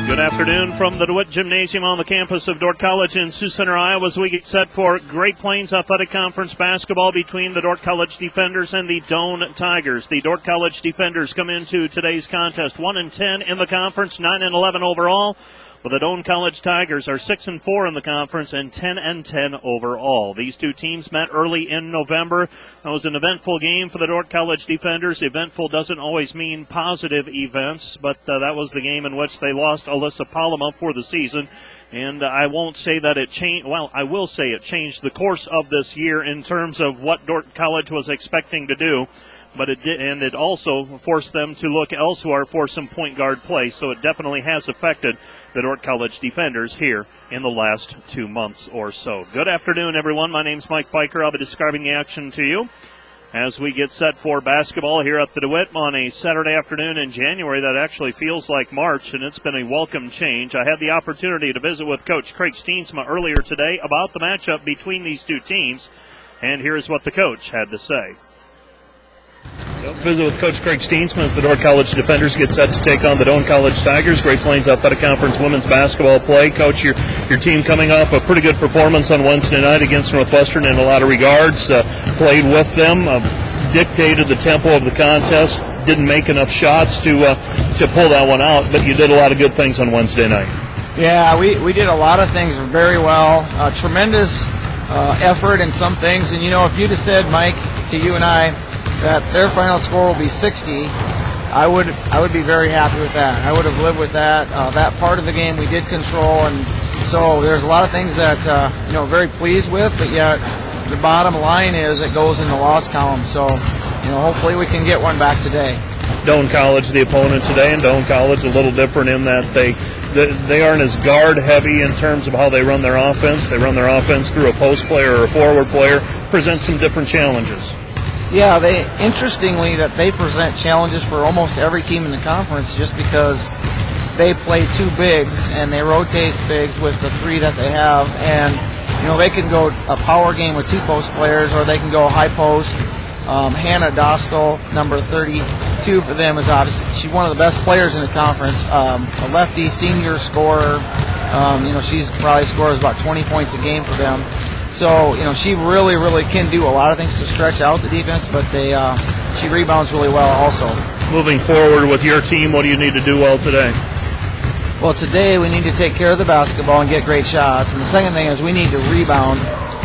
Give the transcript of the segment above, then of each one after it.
Good afternoon from the DeWitt Gymnasium on the campus of Dordt College in Sioux Center, Iowa, as we get set for Great Plains Athletic Conference basketball between the Dordt College Defenders and the Doane Tigers. The Dordt College Defenders come into today's contest 1-10 in the conference, 9-11 overall. But the Doane College Tigers are 6-4 in the conference and 10-10 overall. These two teams met early in November. That was an eventful game for the Dordt College Defenders. Eventful doesn't always mean positive events, but that was the game in which they lost Alyssa Palama for the season. And I won't say that it changed. Well, I will say it changed the course of this year in terms of what Dordt College was expecting to do. But it did, and it also forced them to look elsewhere for some point guard play. So it definitely has affected the Dordt College Defenders here in the last 2 months or so. Good afternoon, everyone. My name's Mike Piker. I'll be describing the action to you as we get set for basketball here at the DeWitt on a Saturday afternoon in January that actually feels like March, and it's been a welcome change. I had the opportunity to visit with Coach Craig Steensma earlier today about the matchup between these two teams, and here's what the coach had to say. Visit with Coach Craig Steensma as the Dordt College Defenders get set to take on the Doane College Tigers. Great Plains Athletic Conference women's basketball play. Coach, your team coming off a pretty good performance on Wednesday night against Northwestern in a lot of regards. Played with them, dictated the tempo of the contest, didn't make enough shots to pull that one out, but you did a lot of good things on Wednesday night. Yeah, we did a lot of things very well. Tremendous effort in some things. And, you know, if you'd have said, Mike, to you and I, that their final score will be 60, I would be very happy with that. I would have lived with that. That part of the game we did control, and so there's a lot of things that very pleased with. But yet the bottom line is it goes in the loss column. So hopefully we can get one back today. Doane College, the opponent today, and Doane College a little different in that they aren't as guard heavy in terms of how they run their offense. They run their offense through a post player or a forward player. Present some different challenges. Yeah, interestingly that they present challenges for almost every team in the conference just because they play two bigs and they rotate bigs with the three that they have, and they can go a power game with two post players or they can go high post. Hannah Dostal, number 32 for them, is obviously she's one of the best players in the conference. A lefty senior scorer. She's probably scores about 20 points a game for them. So, she really, really can do a lot of things to stretch out the defense, but she rebounds really well also. Moving forward with your team, what do you need to do well today? Well, today we need to take care of the basketball and get great shots. And the second thing is we need to rebound.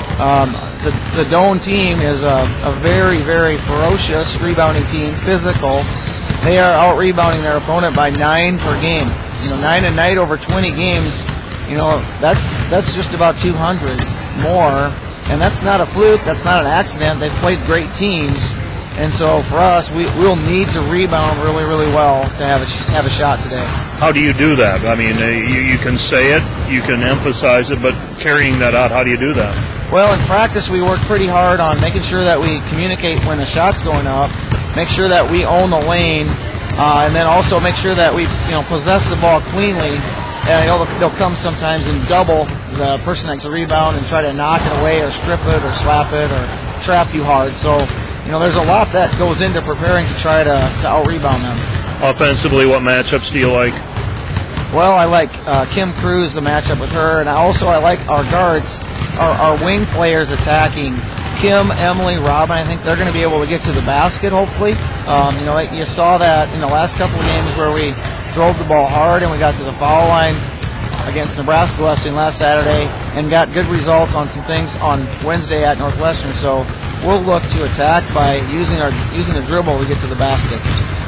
The Doane team is a very, very ferocious rebounding team, physical. They are out-rebounding their opponent by 9 per game. 9 a night over 20 games, that's just about 200 more. And that's not a fluke. That's not an accident. They've played great teams. And so for us, we'll need to rebound really, really well to have a shot today. How do you do that? I mean, you can say it, you can emphasize it, but carrying that out, how do you do that? Well, in practice, we work pretty hard on making sure that we communicate when the shot's going up, make sure that we own the lane, and then also make sure that we possess the ball cleanly. And they'll come sometimes and double the person that's a rebound and try to knock it away or strip it or slap it or trap you hard. So, there's a lot that goes into preparing to try to out-rebound them. Offensively, what matchups do you like? Well, I like Kim Cruz, the matchup with her, and I like our guards, our wing players attacking. Kim, Emily, Robin, I think they're going to be able to get to the basket, hopefully. You saw that in the last couple of games where we drove the ball hard and we got to the foul line against Nebraska Wesleyan last Saturday and got good results on some things on Wednesday at Northwestern. So we'll look to attack by using the dribble to get to the basket.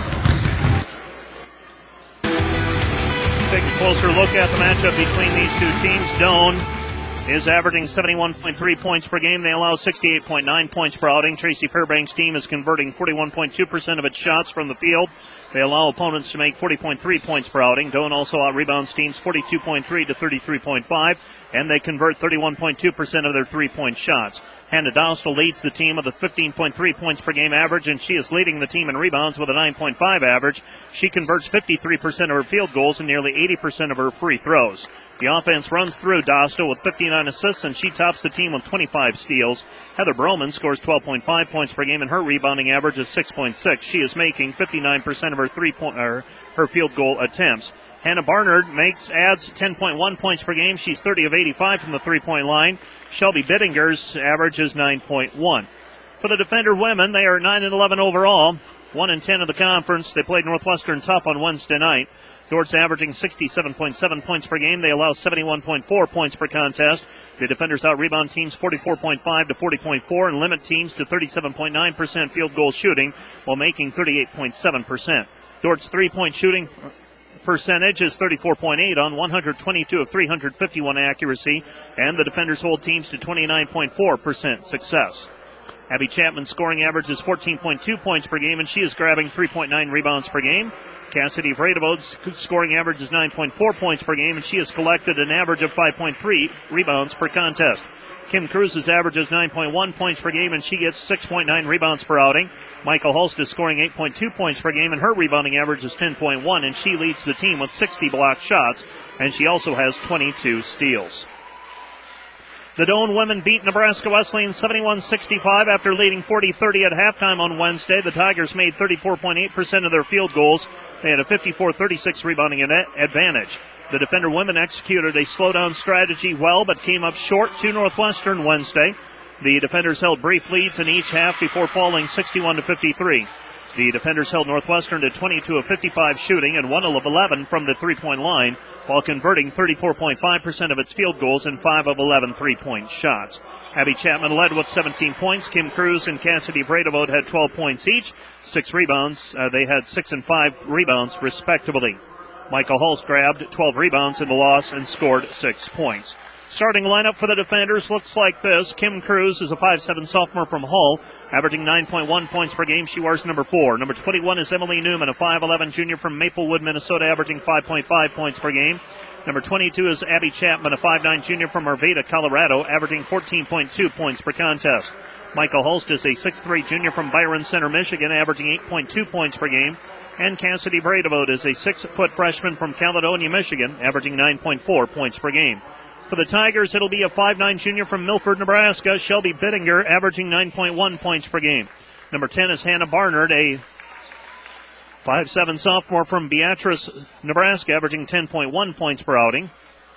Take a closer look at the matchup between these two teams. Doane is averaging 71.3 points per game. They allow 68.9 points per outing. Tracy Fairbanks' team is converting 41.2% of its shots from the field. They allow opponents to make 40.3 points per outing. Doane also out-rebounds teams 42.3 to 33.5, and they convert 31.2% of their three-point shots. Hannah Dostal leads the team with a 15.3 points per game average, and she is leading the team in rebounds with a 9.5 average. She converts 53% of her field goals and nearly 80% of her free throws. The offense runs through Dostal with 59 assists, and she tops the team with 25 steals. Heather Broman scores 12.5 points per game, and her rebounding average is 6.6. She is making 59% of her her field goal attempts. Hannah Barnard adds 10.1 points per game. She's 30 of 85 from the three-point line. Shelby Bittinger's average is 9.1. For the Defender women, they are 9-11 overall, 1-10 in the conference. They played Northwestern tough on Wednesday night. Dort's averaging 67.7 points per game. They allow 71.4 points per contest. The Defenders out-rebound teams 44.5 to 40.4 and limit teams to 37.9% field goal shooting while making 38.7%. Dort's three-point shooting percentage is 34.8 on 122 of 351 accuracy, and the Defenders hold teams to 29.4% success. Abby Chapman's scoring average is 14.2 points per game, and she is grabbing 3.9 rebounds per game. Cassidy Vradevode's scoring average is 9.4 points per game, and she has collected an average of 5.3 rebounds per contest. Kim Cruz's average is 9.1 points per game, and she gets 6.9 rebounds per outing. Michael Hulst is scoring 8.2 points per game, and her rebounding average is 10.1, and she leads the team with 60 blocked shots, and she also has 22 steals. The Doane women beat Nebraska Wesleyan 71-65 after leading 40-30 at halftime on Wednesday. The Tigers made 34.8% of their field goals. They had a 54-36 rebounding advantage. The Defender women executed a slowdown strategy well, but came up short to Northwestern Wednesday. The Defenders held brief leads in each half before falling 61-53. The Defenders held Northwestern to 22 of 55 shooting and 1 of 11 from the three-point line, while converting 34.5% of its field goals and 5 of 11 three-point shots. Abby Chapman led with 17 points. Kim Cruz and Cassidy Vredevode had 12 points each, 6 rebounds. They had 6 and 5 rebounds, respectively. Michael Hulst grabbed 12 rebounds in the loss and scored 6 points. Starting lineup for the Defenders looks like this. Kim Cruz is a 5'7 sophomore from Hull, averaging 9.1 points per game. She wears number 4. Number 21 is Emily Newman, a 5'11 junior from Maplewood, Minnesota, averaging 5.5 points per game. Number 22 is Abby Chapman, a 5'9 junior from Arvada, Colorado, averaging 14.2 points per contest. Michael Hulst is a 6'3 junior from Byron Center, Michigan, averaging 8.2 points per game. And Cassidy Vredevode is a 6-foot freshman from Caledonia, Michigan, averaging 9.4 points per game. For the Tigers, it'll be a 5'9 junior from Milford, Nebraska, Shelby Bittinger, averaging 9.1 points per game. Number 10 is Hannah Barnard, a 5'7 sophomore from Beatrice, Nebraska, averaging 10.1 points per outing.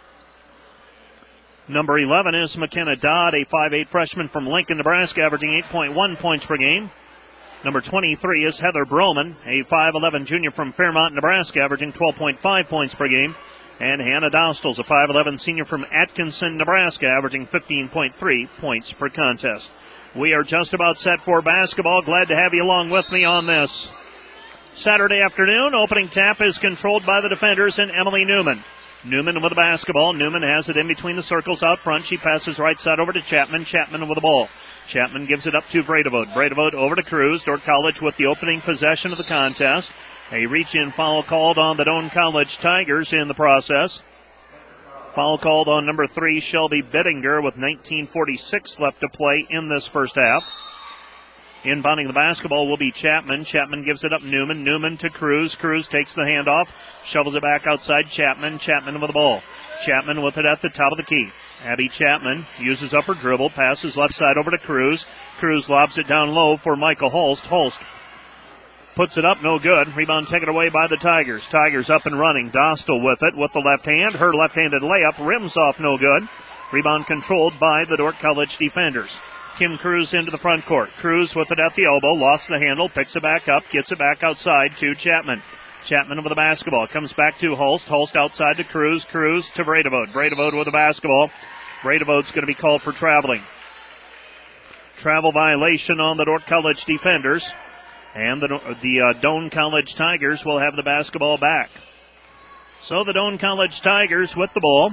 Number 11 is McKenna Dodd, a 5'8 freshman from Lincoln, Nebraska, averaging 8.1 points per game. Number 23 is Heather Broman, a 5'11 junior from Fairmont, Nebraska, averaging 12.5 points per game. And Hannah Dostals, a 5'11 senior from Atkinson, Nebraska, averaging 15.3 points per contest. We are just about set for basketball. Glad to have you along with me on this Saturday afternoon. Opening tap is controlled by the Defenders and Emily Newman. Newman with the basketball. Newman has it in between the circles out front. She passes right side over to Chapman. Chapman with the ball. Chapman gives it up to Vredevode. Vredevode over to Cruz. Dordt College with the opening possession of the contest. A reach-in foul called on the Doane College Tigers in the process. Foul called on number 3, Shelby Bittinger, with 19:46 left to play in this first half. Inbounding the basketball will be Chapman. Chapman gives it up Newman. Newman to Cruz. Cruz takes the handoff, shovels it back outside Chapman. Chapman with the ball. Chapman with it at the top of the key. Abby Chapman uses up her dribble, passes left side over to Cruz. Cruz lobs it down low for Michael Hulst. Hulst puts it up, no good. Rebound taken away by the Tigers. Tigers up and running. Dostal with it with the left hand. Her left-handed layup rims off, no good. Rebound controlled by the Dordt College defenders. Kim Cruz into the front court. Cruz with it at the elbow, lost the handle, picks it back up, gets it back outside to Chapman. Chapman with the basketball. Comes back to Hulst. Hulst outside to Cruz. Cruz to Vredevode. Vredevode with the basketball. Vredevode's going to be called for traveling. Travel violation on the Dordt College defenders. And the Doane College Tigers will have the basketball back. So the Doane College Tigers with the ball.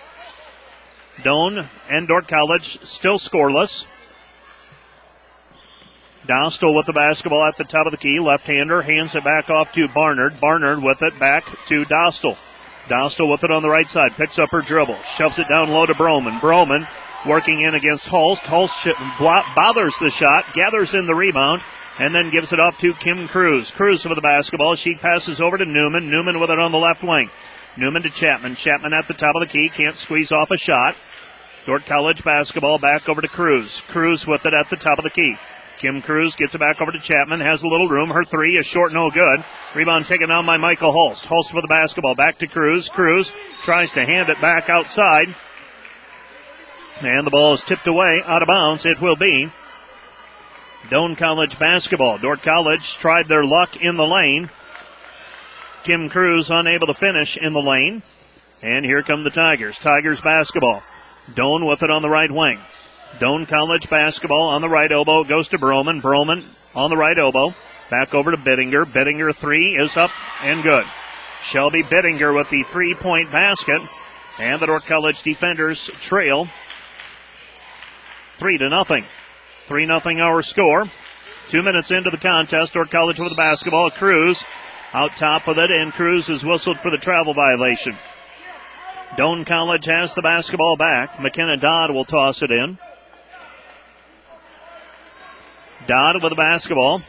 Doane and Dordt College still scoreless. Dostal with the basketball at the top of the key. Left-hander hands it back off to Barnard. Barnard with it back to Dostal. Dostal with it on the right side. Picks up her dribble. Shoves it down low to Broman. Broman working in against Hulst. Hulst bothers the shot. Gathers in the rebound. And then gives it off to Kim Cruz. Cruz with the basketball. She passes over to Newman. Newman with it on the left wing. Newman to Chapman. Chapman at the top of the key. Can't squeeze off a shot. Dordt College basketball back over to Cruz. Cruz with it at the top of the key. Kim Cruz gets it back over to Chapman, has a little room. Her three is short, no good. Rebound taken down by Michael Holst. Holst with the basketball, back to Cruz. Cruz tries to hand it back outside. And the ball is tipped away, out of bounds. It will be Doane College basketball. Dordt College tried their luck in the lane. Kim Cruz unable to finish in the lane. And here come the Tigers. Tigers basketball. Doane with it on the right wing. Doane College basketball on the right elbow. Goes to Broman. Broman on the right elbow. Back over to Bittinger. Bittinger three is up and good. Shelby Bittinger with the 3-point basket. And the Dordt College defenders trail 3-0. 3-0 our score. 2 minutes into the contest. Dordt College with the basketball. Cruz out top with it, and Cruz is whistled for the travel violation. Doane College has the basketball back. McKenna Dodd will toss it in. Dodd with the basketball.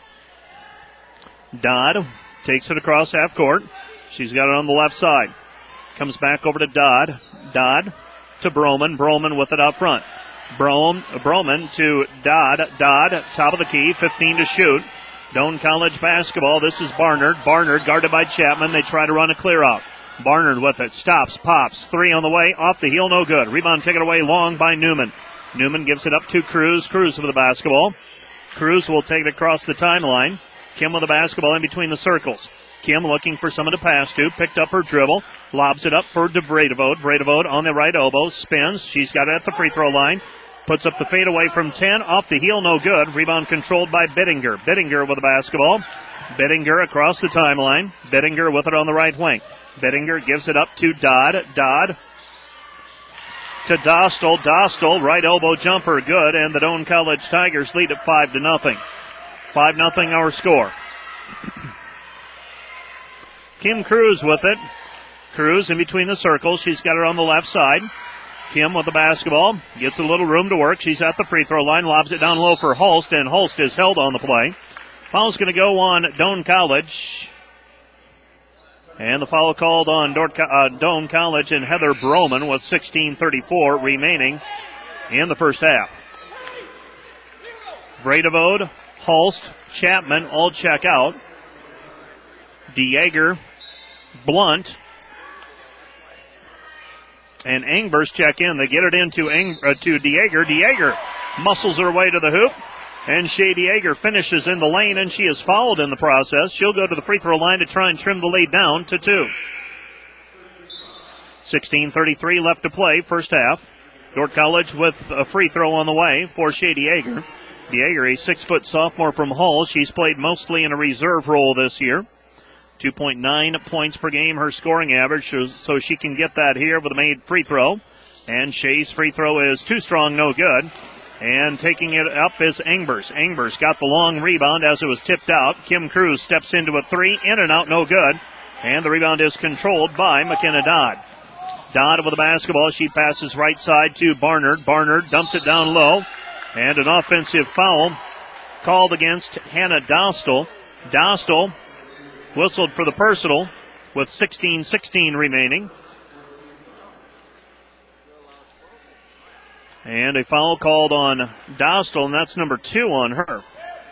Dodd takes it across half court. She's got it on the left side. Comes back over to Dodd. Dodd to Broman. Broman with it out front. Broman to Dodd. Dodd, top of the key, 15 to shoot. Doane College basketball. This is Barnard. Barnard guarded by Chapman. They try to run a clear out. Barnard with it. Stops, pops. Three on the way. Off the heel, no good. Rebound taken away long by Newman. Newman gives it up to Cruz. Cruz with the basketball. Cruz will take it across the timeline. Kim with the basketball in between the circles. Kim looking for someone to pass to. Picked up her dribble. Lobs it up for Bredevode. Bredevode on the right elbow. Spins. She's got it at the free throw line. Puts up the fadeaway from 10. Off the heel, no good. Rebound controlled by Bittinger. Bittinger with the basketball. Bittinger across the timeline. Bittinger with it on the right wing. Bittinger gives it up to Dodd. Dodd to Dostal. Dostal, right elbow jumper, good. And the Doane College Tigers lead at 5-0. 5-0 our score. Kim Cruz with it. Cruz in between the circles. She's got it on the left side. Kim with the basketball. Gets a little room to work. She's at the free throw line. Lobs it down low for Holst, and Holst is held on the play. Foul's going to go on Doane College. And the foul called on Doane College and Heather Broman with 16:34 remaining in the first half. Bredevode, Holst, Chapman all check out. DeYager, Blunt, and Engbers check in. They get it into DeYager. DeYager muscles her way to the hoop. And Shea DeYager finishes in the lane, and she is fouled in the process. She'll go to the free throw line to try and trim the lead down to 2. 16:33 left to play, first half. Dordt College with a free throw on the way for Shea DeYager. DeYager, a 6-foot sophomore from Hull. She's played mostly in a reserve role this year. 2.9 points per game, her scoring average, so she can get that here with a made free throw. And Shea's free throw is too strong, no good. And taking it up is Engbers. Engbers got the long rebound as it was tipped out. Kim Cruz steps into a three, in and out, no good. And the rebound is controlled by McKenna Dodd. Dodd with the basketball. She passes right side to Barnard. Barnard dumps it down low. And an offensive foul called against Hannah Dostal. Dostal whistled for the personal with 16:16 remaining. And a foul called on Dostal, and that's number 2 on her.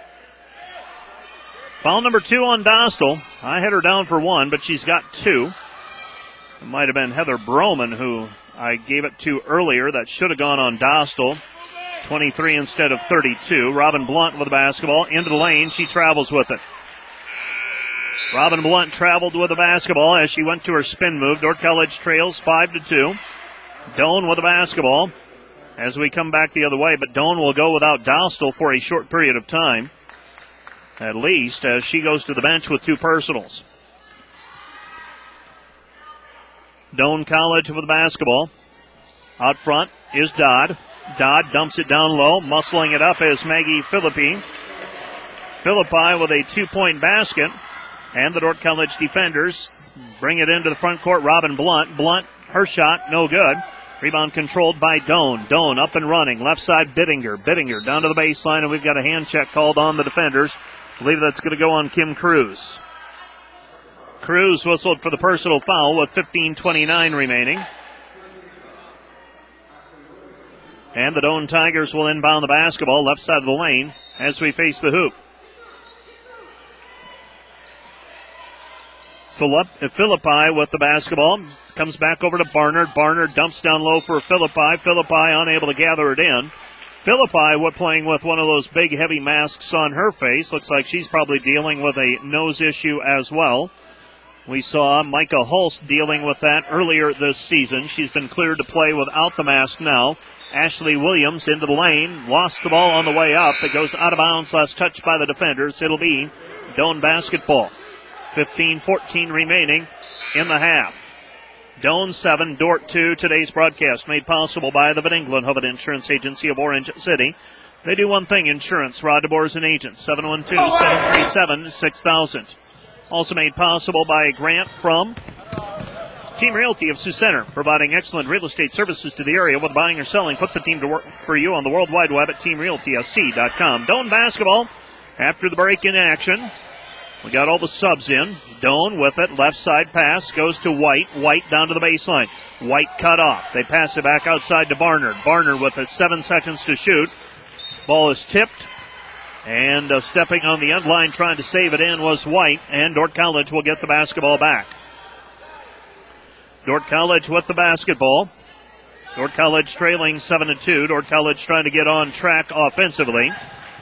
Foul number 2 on Dostal. I had her down for 1, but she's got 2. It might have been Heather Broman who I gave it to earlier. That should have gone on Dostal. 23 instead of 32. Robin Blunt with the basketball. Into the lane. She travels with it. Robin Blunt traveled with the basketball as she went to her spin move. Dordt College trails 5-2. Doane with the basketball as we come back the other way, but Doane will go without Dostal for a short period of time, at least, as she goes to the bench with 2 personals. Doane College with the basketball. Out front is Dodd. Dodd dumps it down low. Muscling it up is Maggie Philippi. Philippi with a 2-point basket. And the Dordt College defenders bring it into the front court. Robin Blunt. Blunt, her shot, no good. Rebound controlled by Doane. Doane up and running. Left side, Bittinger. Bittinger down to the baseline, and we've got a hand check called on the defenders. I believe that's going to go on Kim Cruz. Cruz whistled for the personal foul with 15:29 remaining. And the Doane Tigers will inbound the basketball left side of the lane as we face the hoop. Philippi with the basketball. Comes back over to Barnard. Barnard dumps down low for Philippi. Philippi unable to gather it in. Philippi playing with one of those big heavy masks on her face. Looks like she's probably dealing with a nose issue as well. We saw Micah Hulst dealing with that earlier this season. She's been cleared to play without the mask now. Ashley Williams into the lane. Lost the ball on the way up. It goes out of bounds. Last touched by the defenders. It'll be Doane basketball. 15-14 remaining in the half. Doane 7, Dordt 2. Today's broadcast made possible by the Van Engelen Insurance Agency of Orange City. They do one thing, insurance. Rod DeBoers and Agents, 712-737-6000. Also made possible by a grant from Team Realty of Sioux Center, providing excellent real estate services to the area. With buying or selling, put the team to work for you on the World Wide Web at teamrealtysc.com. Doane basketball after the break in action. We got all the subs in. Doane with it. Left side pass goes to White. White down to the baseline. White cut off. They pass it back outside to Barnard. Barnard with it. 7 seconds to shoot. Ball is tipped. And stepping on the end line trying to save it in was White. And Dordt College will get the basketball back. Dordt College with the basketball. Dordt College trailing 7-2. Dordt College trying to get on track offensively.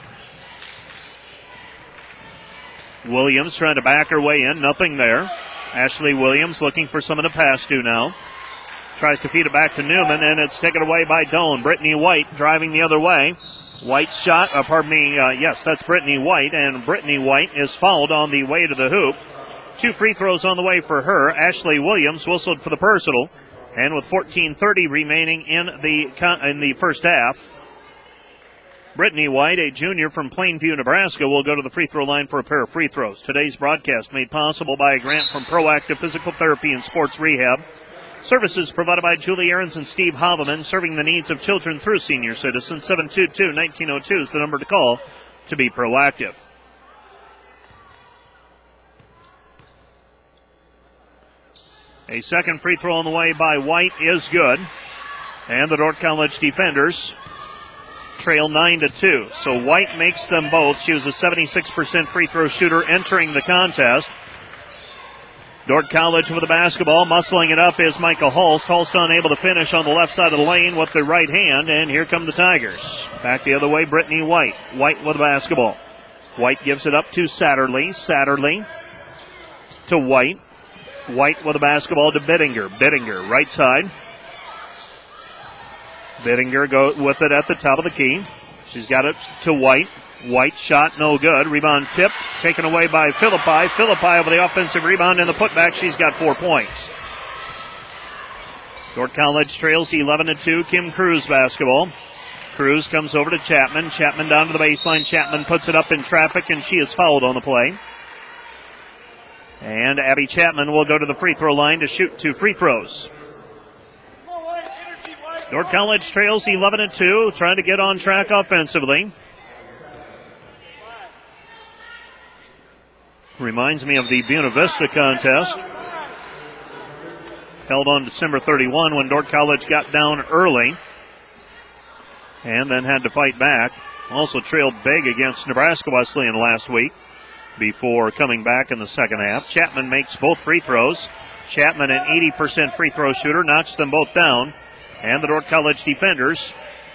Williams trying to back her way in. Nothing there. Ashley Williams looking for someone to pass to now. Tries to feed it back to Newman, and it's taken away by Doane. Brittany White driving the other way. White's shot, yes, that's Brittany White, and Brittany White is fouled on the way to the hoop. 2 free throws on the way for her. Ashley Williams whistled for the personal, and with 14:30 remaining in the first half, Brittany White, a junior from Plainview, Nebraska, will go to the free throw line for a pair of free throws. Today's broadcast made possible by a grant from Proactive Physical Therapy and Sports Rehab. Services provided by Julie Ahrens and Steve Haveman, serving the needs of children through senior citizens. 722-1902 is the number to call to be proactive. A second free throw on the way by White is good. And the Dordt College defenders trail 9-2. So White makes them both. She was a 76% free throw shooter entering the contest. Dordt College with the basketball. Muscling it up is Micah Hulst. Hulst unable to finish on the left side of the lane with the right hand. And here come the Tigers. Back the other way, Brittany White. White with the basketball. White gives it up to Satterley. Satterley to White. White with the basketball to Bittinger. Bittinger, right side. Bittinger go with it at the top of the key. She's got it to White. White shot no good. Rebound tipped. Taken away by Philippi. Philippi with the offensive rebound and the putback. She's got 4 points. Dordt College trails 11-2. Kim Cruz basketball. Cruz comes over to Chapman. Chapman down to the baseline. Chapman puts it up in traffic and she is fouled on the play. And Abby Chapman will go to the free throw line to shoot 2 free throws. Dordt College trails 11-2, trying to get on track offensively. Reminds me of the Buena Vista contest held on December 31 when Dordt College got down early and then had to fight back. Also trailed big against Nebraska Wesleyan last week before coming back in the second half. Chapman makes both free throws. Chapman, an 80% free throw shooter, knocks them both down. And the Dordt College defenders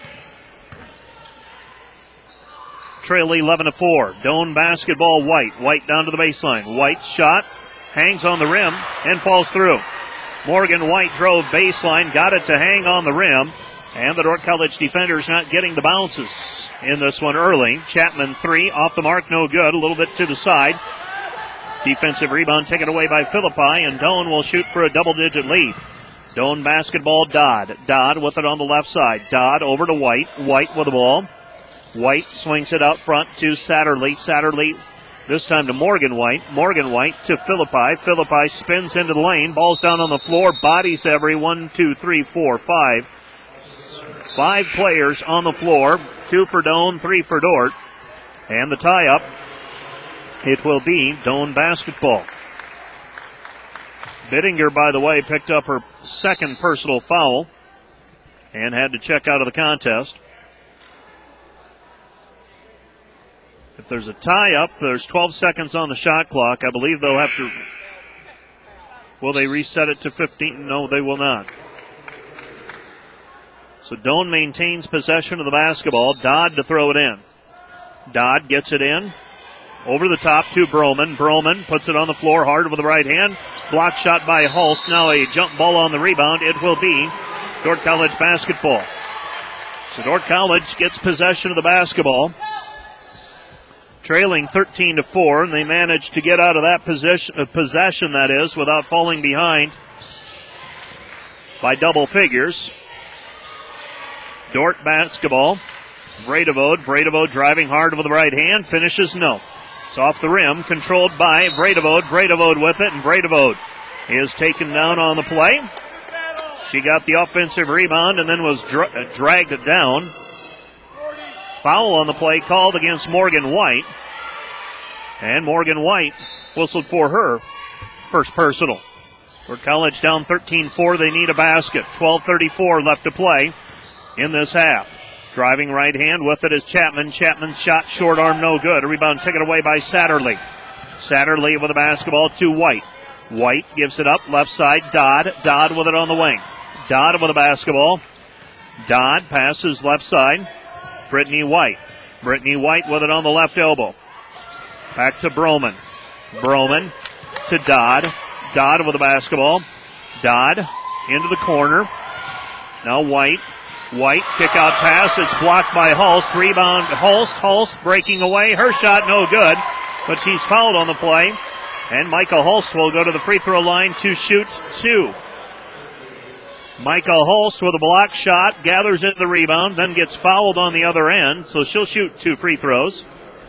trail 11-4. Doane basketball, White. White down to the baseline. White's shot hangs on the rim and falls through. Morgan White drove baseline, got it to hang on the rim. And the Dordt College defenders not getting the bounces in this one early. Chapman 3, off the mark, no good. A little bit to the side. Defensive rebound taken away by Philippi, and Doane will shoot for a double-digit lead. Doane basketball, Dodd. Dodd with it on the left side. Dodd over to White. White with the ball. White swings it out front to Satterley. Satterley this time to Morgan White. Morgan White to Philippi. Philippi spins into the lane. Ball's down on the floor. Bodies every 1, 2, 3, 4, 5. 5 players on the floor. 2 for Doane, 3 for Dordt. And the tie-up, it will be Doane basketball. Bittinger, by the way, picked up her second personal foul. and had to check out of the contest. If there's a tie-up, there's 12 seconds on the shot clock. I believe they'll have to... Will they reset it to 15? No, they will not. So Doane maintains possession of the basketball. Dodd to throw it in. Dodd gets it in. Over the top to Broman. Broman puts it on the floor hard with the right hand. Block shot by Hulst. Now a jump ball on the rebound. It will be Dordt College basketball. So Dordt College gets possession of the basketball. Trailing 13-4, and they managed to get out of that possession, that is, without falling behind by double figures. Dordt basketball. Vredevode driving hard with the right hand. Finishes no. It's off the rim, controlled by Vredevode. Vredevode with it, and Vredevode is taken down on the play. She got the offensive rebound and then was dragged down. Foul on the play called against Morgan White. And Morgan White whistled for her first personal. Dordt College down 13-4. They need a basket. 12:34 left to play in this half. Driving right hand with it is Chapman. Chapman's shot short arm no good. A rebound taken away by Satterley. Satterley with the basketball to White. White gives it up left side. Dodd. Dodd with it on the wing. Dodd with the basketball. Dodd passes left side. Brittany White. Brittany White with it on the left elbow. Back to Broman. Broman to Dodd. Dodd with the basketball. Dodd into the corner. Now White. White kick out pass. It's blocked by Hulst. Rebound Hulst. Hulst breaking away. Her shot no good, but she's fouled on the play. And Micah Hulst will go to the free throw line to shoot two. Micah Hulst with a block shot, gathers in the rebound, then gets fouled on the other end, so she'll shoot two free throws.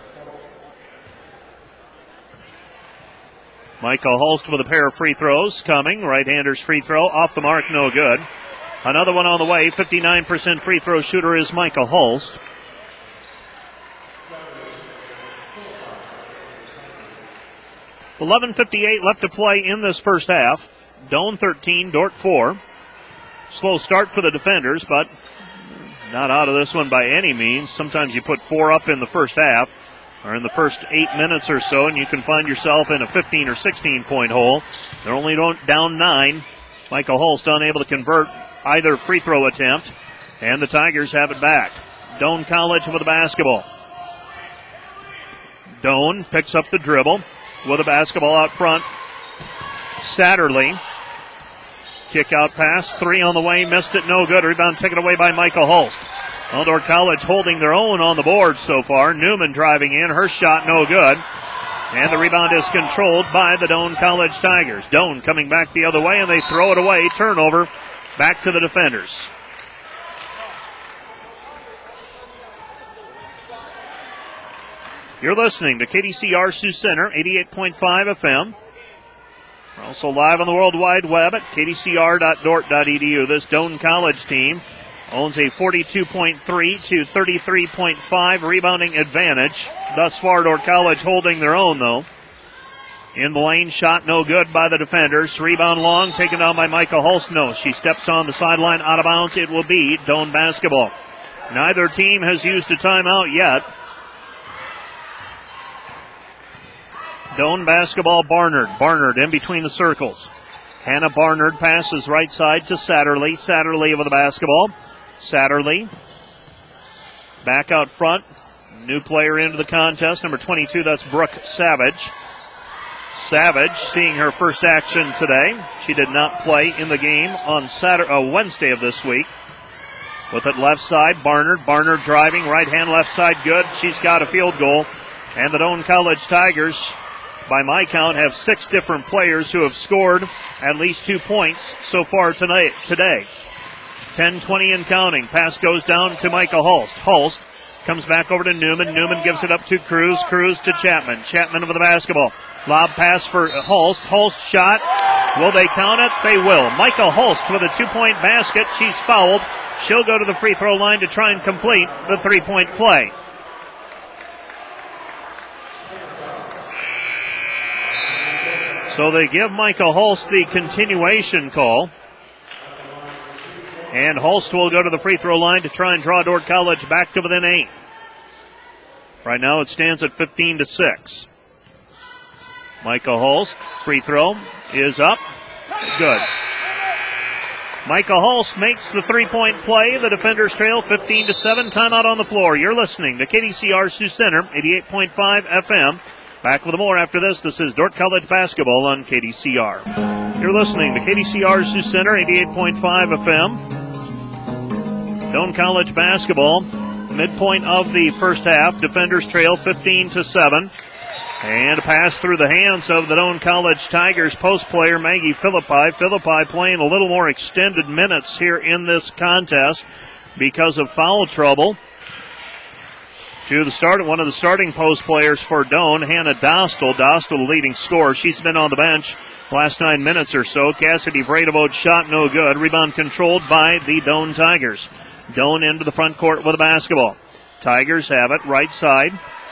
Micah Hulst with a pair of free throws coming. Right-hander's free throw, off the mark, no good. Another one on the way. 59% free throw shooter is Micah Hulst. $11:58 left to play in this first half. Doane 13, Dordt 4. Slow start for the defenders, but not out of this one by any means. Sometimes you put 4 up in the first half, or in the first 8 minutes or so, and you can find yourself in a 15 or 16-point hole. They're only down 9. Micah Hulst unable to convert either free throw attempt, and the Tigers have it back. Doane College with the basketball. Doane picks up the dribble with a basketball out front. Satterley. Kick out pass, 3 on the way, missed it, no good. Rebound taken away by Micah Hulst. Dordt College holding their own on the board so far. Newman driving in, her shot no good. And the rebound is controlled by the Doane College Tigers. Doane coming back the other way, and they throw it away. Turnover back to the defenders. You're listening to KDCR Sioux Center, 88.5 FM. We're also live on the World Wide Web at kdcr.dort.edu. This Doane College team owns a 42.3 to 33.5 rebounding advantage. Thus far, Dordt College holding their own, though. In the lane, shot no good by the defenders. Rebound long, taken down by Micah Hulst. No, she steps on the sideline, out of bounds. It will be Doane basketball. Neither team has used a timeout yet. Doane basketball, Barnard. Barnard in between the circles. Hannah Barnard passes right side to Satterley. Satterley with the basketball. Satterley back out front. New player into the contest, number 22, that's Brooke Savage. Savage seeing her first action today. She did not play in the game on Wednesday of this week. With it left side, Barnard. Barnard driving, right hand, left side, good. She's got a field goal. And the Doane College Tigers, by my count, have 6 different players who have scored at least 2 points so far today. 10-20 and counting. Pass goes down to Micah Hulst. Hulst comes back over to Newman. Newman gives it up to Cruz. Cruz to Chapman. Chapman with the basketball. Lob pass for Hulst. Hulst shot. Will they count it? They will. Micah Hulst with a 2-point basket. She's fouled. She'll go to the free throw line to try and complete the 3-point play. So they give Micah Hulst the continuation call. And Holst will go to the free throw line to try and draw Dordt College back to within 8. Right now it stands at 15-6. Micah Holst, free throw is up. Good. Micah Holst makes the three-point play. The defenders trail 15-7. Timeout on the floor. You're listening to KDCR Sioux Center, 88.5 FM. Back with more after this. This is Dordt College basketball on KDCR. You're listening to KDCR Sioux Center, 88.5 FM. Doane College basketball. Midpoint of the first half. Defenders trail 15-7. And a pass through the hands of the Doane College Tigers post player Maggie Philippi. Philippi playing a little more extended minutes here in this contest because of foul trouble. To the start, one of the starting post players for Doane, Hannah Dostal. Dostal, the leading scorer. She's been on the bench last 9 minutes or so. Cassidy Bradevold shot no good. Rebound controlled by the Doane Tigers. Doane into the front court with the basketball. Tigers have it right side.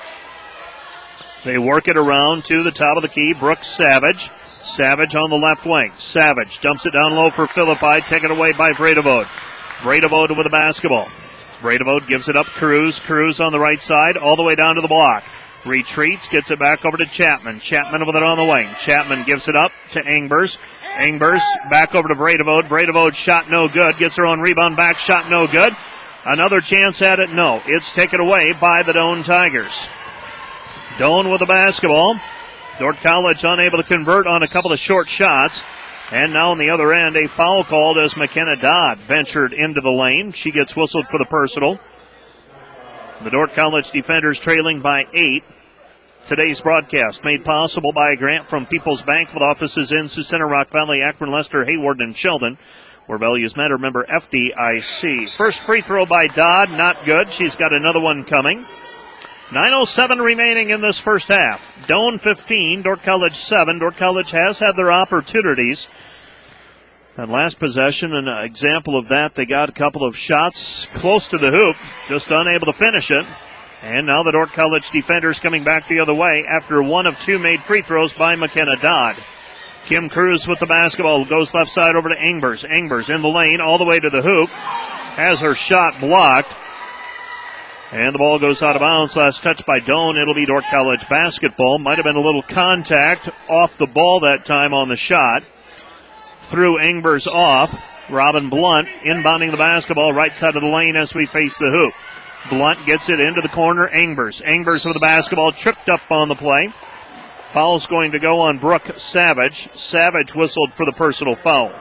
They work it around to the top of the key. Brooks Savage. Savage on the left wing. Savage dumps it down low for Philippi. Taken away by Bradevold. Bradevold with the basketball. Bradevold gives it up. Cruz. Cruz on the right side. All the way down to the block. Retreats. Gets it back over to Chapman. Chapman with it on the wing. Chapman gives it up to Engbers. Engbers back over to Bradevold. Bradevold shot no good. Gets her own rebound back. Shot no good. Another chance at it. No. It's taken away by the Doane Tigers. Doane with the basketball. Dordt College unable to convert on a couple of short shots. And now on the other end, a foul called as McKenna Dodd ventured into the lane. She gets whistled for the personal. The Dordt College defenders trailing by 8. Today's broadcast made possible by a grant from People's Bank with offices in Sioux Center, Rock Valley, Akron, Lester, Hayward, and Sheldon, where values matter. Member FDIC. First free throw by Dodd, not good. She's got another one coming. 9:07 remaining in this first half. Doane 15, Dordt College 7. Dordt College has had their opportunities. That last possession, an example of that, they got a couple of shots close to the hoop, just unable to finish it. And now the Dordt College defenders coming back the other way after one of two made free throws by McKenna Dodd. Kim Cruz with the basketball, goes left side over to Engbers. Engbers in the lane all the way to the hoop, has her shot blocked. And the ball goes out of bounds. Last touch by Doane. It'll be Dordt College basketball. Might have been a little contact off the ball that time on the shot. Threw Engbers off. Robin Blunt inbounding the basketball right side of the lane as we face the hoop. Blunt gets it into the corner. Engbers. Engbers with the basketball. Tripped up on the play. Foul's going to go on Brooke Savage. Savage whistled for the personal foul.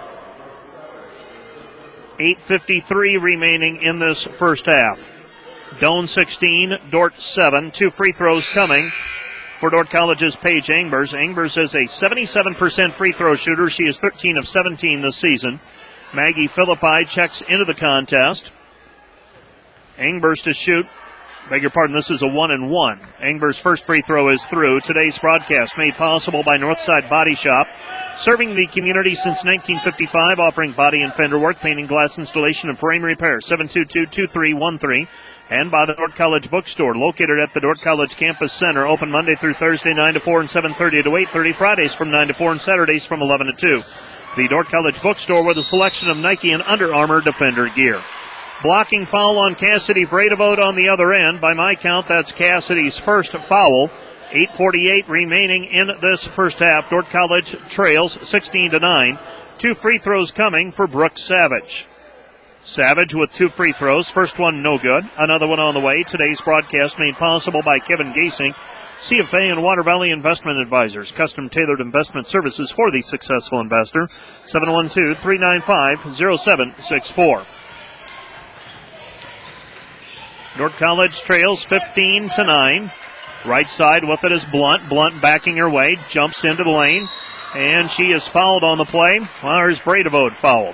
8:53 remaining in this first half. Doane 16, Dordt 7. 2 free throws coming for Dordt College's Paige Engbers. Engbers is a 77% free throw shooter. She is 13 of 17 this season. Maggie Philippi checks into the contest. Engbers to shoot. Beg your pardon, this is a 1-and-1. Engbers' first free throw is through. Today's broadcast made possible by Northside Body Shop. Serving the community since 1955, offering body and fender work, painting, glass installation, and frame repair. 722-2313. And by the Dordt College Bookstore, located at the Dordt College Campus Center. Open Monday through Thursday, 9 to 4 and 7:30 to 8:30. Fridays from 9 to 4 and Saturdays from 11 to 2. The Dordt College Bookstore with a selection of Nike and Under Armour Defender gear. Blocking foul on Cassidy Bradevold on the other end. By my count, that's Cassidy's first foul. 8:48 remaining in this first half. Dordt College trails 16-9. 2 free throws coming for Brooke Savage. Savage with 2 free throws. First one no good. Another one on the way. Today's broadcast made possible by Kevin Gasing, CFA and Water Valley Investment Advisors. Custom tailored investment services for the successful investor. 712-395-0764. Dordt College trails 15-9. Right side with it is Blunt. Blunt backing her way. Jumps into the lane. And she is fouled on the play. Well, there's Bradevold fouled.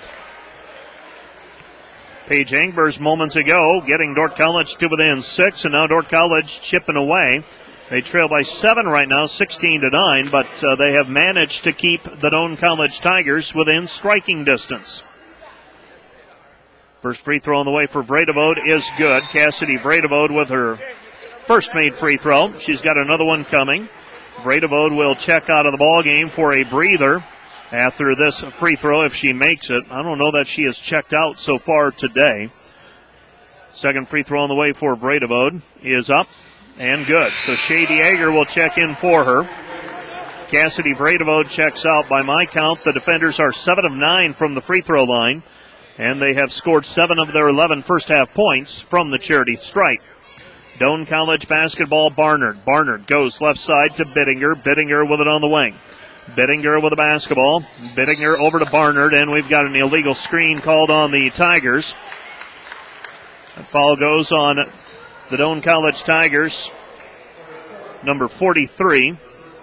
Paige Engbers moments ago getting Dordt College to within 6, and now Dordt College chipping away. They trail by 7 right now, 16-9, but they have managed to keep the Doane College Tigers within striking distance. First free throw on the way for Bradevold is good. Cassidy Bradevold with her first made free throw. She's got another one coming. Bradevold will check out of the ball game for a breather. after this free throw if she makes it. I don't know that she has checked out so far today. Second free throw on the way for Vredevode is up and good. So Shea Dieger will check in for her. Cassidy Vredevode checks out. By my count, the defenders are 7 of 9 from the free throw line, and they have scored 7 of their 11 first half points from the charity stripe. Doane College basketball, Barnard. Barnard goes left side to Bittinger. Bittinger with it on the wing. Bittinger with the basketball. Bittinger over to Barnard, and we've got an illegal screen called on the Tigers. That foul goes on the Doane College Tigers, number 43.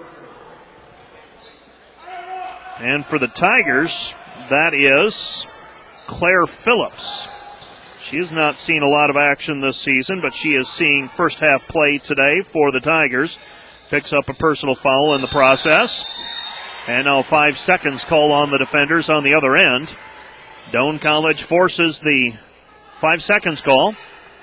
And for the Tigers, that is Claire Phillips. She has not seen a lot of action this season, but she is seeing first half play today for the Tigers. Picks up a personal foul in the process. And now 5 seconds call on the defenders on the other end. Doane College forces the 5 seconds call.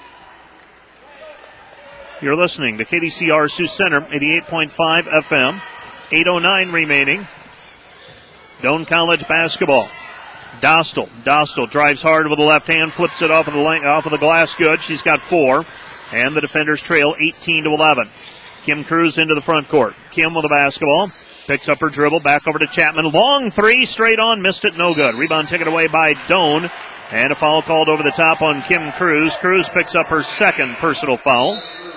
You're listening to KDCR Sioux Center, 88.5 FM. 8:09 remaining. Doane College basketball. Dostal drives hard with the left hand, flips it off of the glass. Good. She's got 4, and the defenders trail 18-11. Kim Cruz into the front court. Kim with the basketball, picks up her dribble, back over to Chapman. Long three, straight on, missed it, no good. Rebound taken away by Doane, and a foul called over the top on Kim Cruz. Cruz picks up her second personal foul.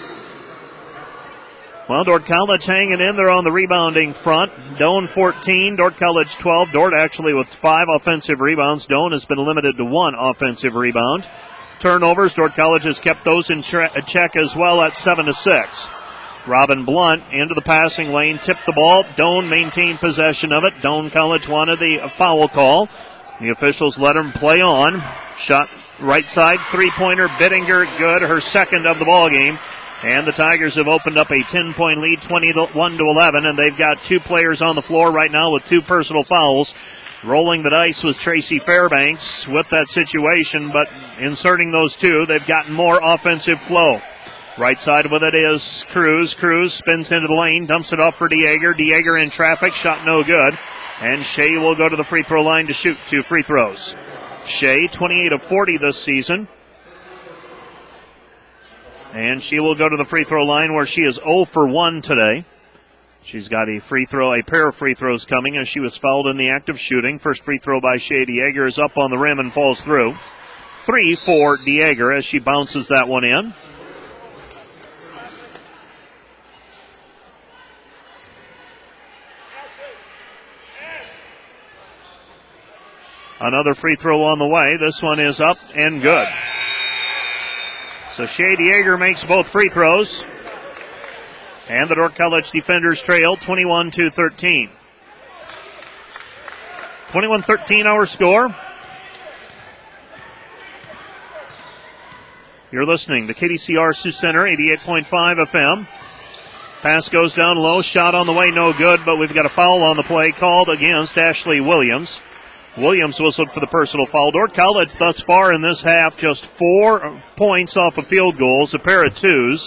Well, Dordt College hanging in there on the rebounding front. Doane 14, Dordt College 12. Dordt actually with 5 offensive rebounds. Doane has been limited to 1 offensive rebound. Turnovers, Dordt College has kept those in check as well at 7-6. Robin Blunt into the passing lane, tipped the ball. Doane maintained possession of it. Doane College wanted the foul call. The officials let him play on. Shot right side, three-pointer, Bittinger, good, her second of the ball game. And the Tigers have opened up a 10-point lead, 21-11, and they've got 2 players on the floor right now with 2 personal fouls. Rolling the dice was Tracy Fairbanks with that situation, but inserting those 2, they've gotten more offensive flow. Right side with it is Cruz. Cruz spins into the lane, dumps it off for Dieger. Dieger in traffic, shot no good. And Shea will go to the free throw line to shoot 2 free throws. Shea, 28 of 40 this season. And she will go to the free throw line where she is 0 for 1 today. She's got a pair of free throws coming as she was fouled in the act of shooting. First free throw by Shea Dieger is up on the rim and falls through. 3 for Dieger as she bounces that one in. Another free throw on the way. This one is up and good. So Shea Dieger makes both free throws. And the Dordt College defenders trail 21-13. 21-13 our score. You're listening to KDCR Sioux Center, 88.5 FM. Pass goes down low, shot on the way, no good, but we've got a foul on the play called against Ashley Williams. Williams whistled for the personal foul. Dordt College thus far in this half just 4 points off of field goals, a pair of 2s.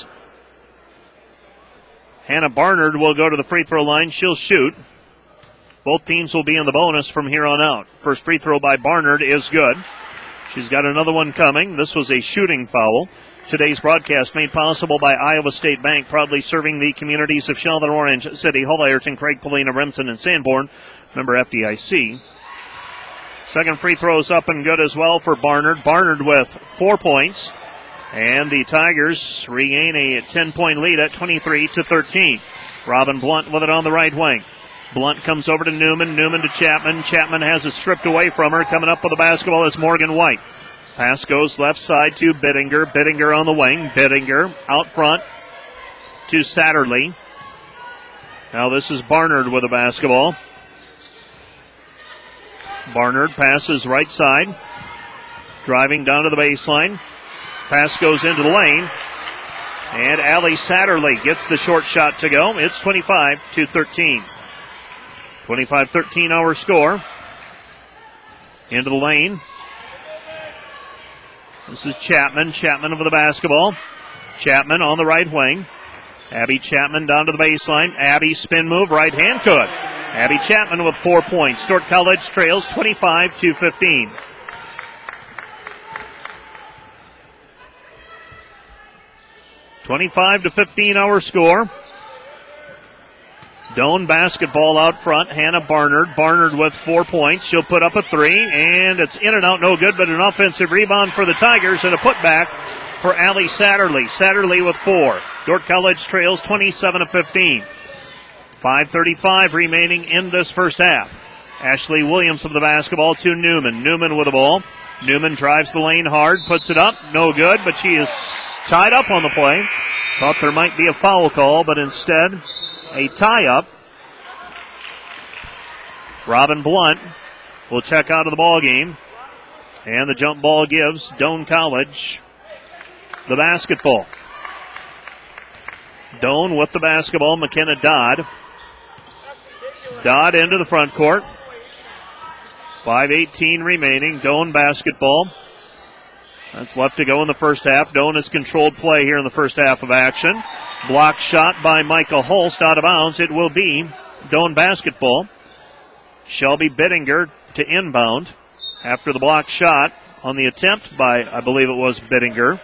Hannah Barnard will go to the free throw line. She'll shoot. Both teams will be in the bonus from here on out. First free throw by Barnard is good. She's got another one coming. This was a shooting foul. Today's broadcast made possible by Iowa State Bank, proudly serving the communities of Sheldon, Orange City, Hull, Ayrton, Craig, Polina, Remsen, and Sanborn. Member FDIC. Second free throw is up and good as well for Barnard. Barnard with 4 points. And the Tigers regain a 10-point lead at 23-13. Robin Blunt with it on the right wing. Blunt comes over to Newman. Newman to Chapman. Chapman has it stripped away from her. Coming up with the basketball is Morgan White. Pass goes left side to Bittinger. Bittinger on the wing. Bittinger out front to Satterley. Now this is Barnard with the basketball. Barnard passes right side. Driving down to the baseline. Pass goes into the lane. And Allie Satterley gets the short shot to go. It's 25-13. 25-13 our score. Into the lane. This is Chapman. Chapman over the basketball. Chapman on the right wing. Abby Chapman down to the baseline. Abby spin move, right hand, good. Abby Chapman with 4 points. Dordt College trails 25-15. $25-15 our score. Doane basketball out front. Hannah Barnard. Barnard with 4 points. She'll put up a three, and it's in and out, no good, but an offensive rebound for the Tigers and a putback for Allie Satterley. Satterley with 4. Dordt College trails 27-15. 5:35 remaining in this first half. Ashley Williams with the basketball to Newman. Newman with the ball. Newman drives the lane hard, puts it up, no good, but she is tied up on the play. Thought there might be a foul call, but instead a tie-up. Robin Blunt will check out of the ball game, and the jump ball gives Doane College the basketball. Doane with the basketball. McKenna Dodd. Dodd into the front court. 5:18 remaining. Doane basketball. That's left to go in the first half. Doane has controlled play here in the first half of action. Block shot by Micah Holst out of bounds. It will be Doane basketball. Shelby Bittinger to inbound after the block shot on the attempt by, I believe it was Bittinger.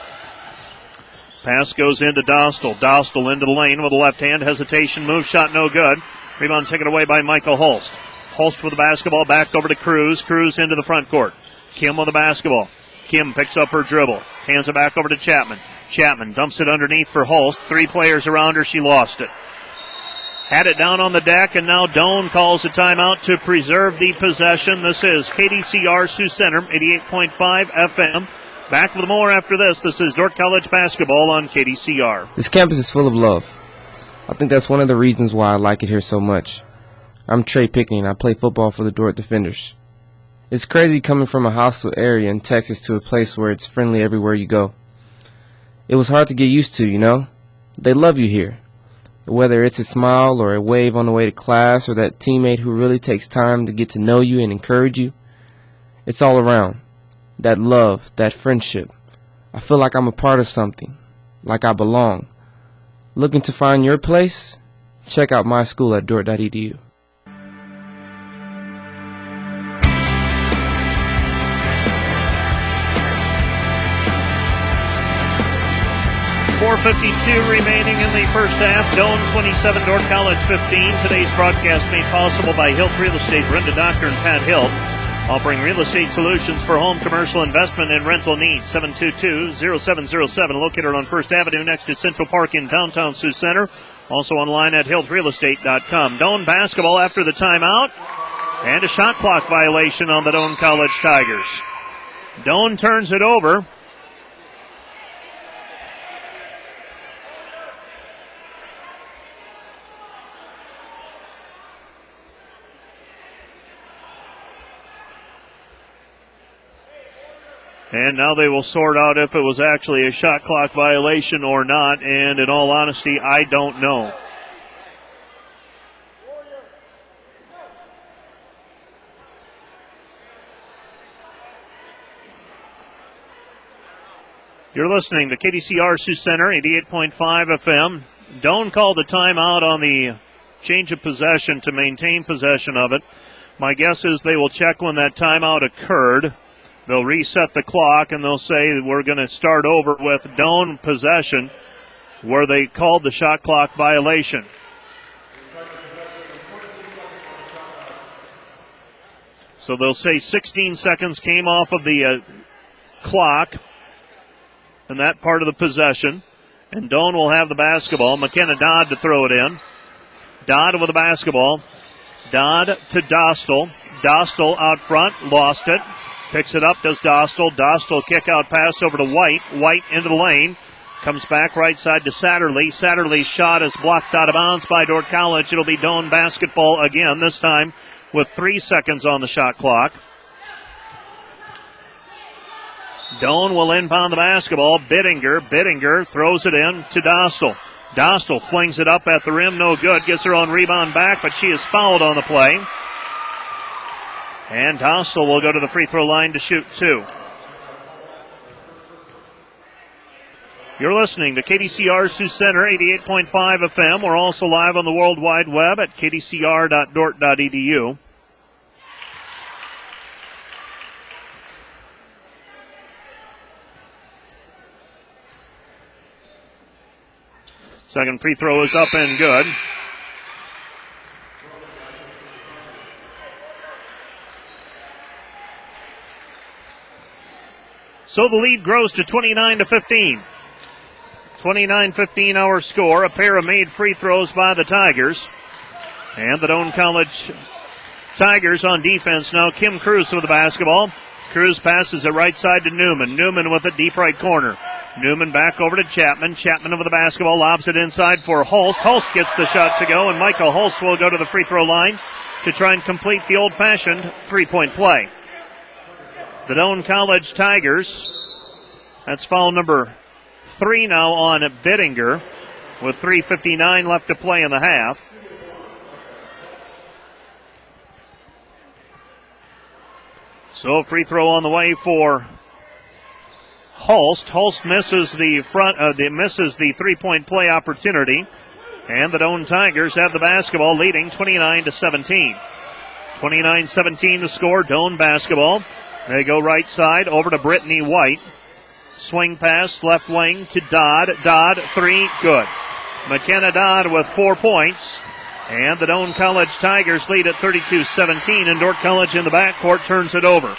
Pass goes into Dostal. Dostal into the lane with a left hand. Hesitation move. Shot no good. Rebound taken away by Michael Holst. Holst with the basketball back over to Cruz. Cruz into the front court. Kim with the basketball. Kim picks up her dribble. Hands it back over to Chapman. Chapman dumps it underneath for Holst. 3 players around her. She lost it. Had it down on the deck, and now Doane calls a timeout to preserve the possession. This is KDCR Sioux Center, 88.5 FM. Back with more after this. This is Dordt College basketball on KDCR. This campus is full of love. I think that's one of the reasons why I like it here so much. I'm Trey Pickney, and I play football for the Dordt Defenders. It's crazy coming from a hostile area in Texas to a place where it's friendly everywhere you go. It was hard to get used to, you know? They love you here. Whether it's a smile or a wave on the way to class or that teammate who really takes time to get to know you and encourage you. It's all around. That love, that friendship. I feel like I'm a part of something, like I belong. Looking to find your place? Check out my school at Dordt.edu. .452 remaining in the first half. Doane 27, Dordt College 15. Today's broadcast made possible by Hilt Real Estate. Brenda Doctor and Pat Hilt, offering real estate solutions for home, commercial, investment, and rental needs. 722-0707, located on First Avenue next to Central Park in downtown Sioux Center. Also online at hiltrealestate.com. Doane basketball after the timeout, and a shot clock violation on the Doane College Tigers. Doane turns it over. And now they will sort out if it was actually a shot clock violation or not. And in all honesty, I don't know. You're listening to KDCR Sioux Center, 88.5 FM. Doane called the timeout on the change of possession to maintain possession of it. My guess is they will check when that timeout occurred. They'll reset the clock, and they'll say we're going to start over with Doane possession where they called the shot clock violation. So they'll say 16 seconds came off of the clock in that part of the possession, and Doane will have the basketball. McKenna Dodd to throw it in. Dodd with the basketball. Dodd to Dostal. Dostal out front, lost it. Picks it up, does Dostal. Dostal kick out pass over to White. White into the lane. Comes back right side to Satterley. Satterley's shot is blocked out of bounds by Dordt College. It'll be Doane basketball again, this time with 3 seconds on the shot clock. Doane will inbound the basketball. Bittinger throws it in to Dostal. Dostal flings it up at the rim, no good. Gets her on rebound back, but she is fouled on the play. And Dostal will go to the free throw line to shoot 2. You're listening to KDCR Sioux Center 88.5 FM. We're also live on the World Wide Web at kdcr.dort.edu. Second free throw is up and good. So the lead grows to 29-15. 29-15 our score. A pair of made free throws by the Tigers. And the Doane College Tigers on defense now. Kim Cruz with the basketball. Cruz passes it right side to Newman. Newman with it deep right corner. Newman back over to Chapman. Chapman over the basketball, lobs it inside for Holst. Holst gets the shot to go, and Michael Holst will go to the free throw line to try and complete the old-fashioned three-point play. The Doane College Tigers, that's foul number 3 now on Bittinger with 3:59 left to play in the half. So free throw on the way for Holst. Holst misses the three-point play opportunity, and the Doane Tigers have the basketball, leading 29-17. 29-17 the score. Doane basketball. They go right side over to Brittany White. Swing pass left wing to Dodd. Dodd, three, good. McKenna Dodd with 4 points. And the Doane College Tigers lead at 32-17, and Dordt College in the backcourt turns it over.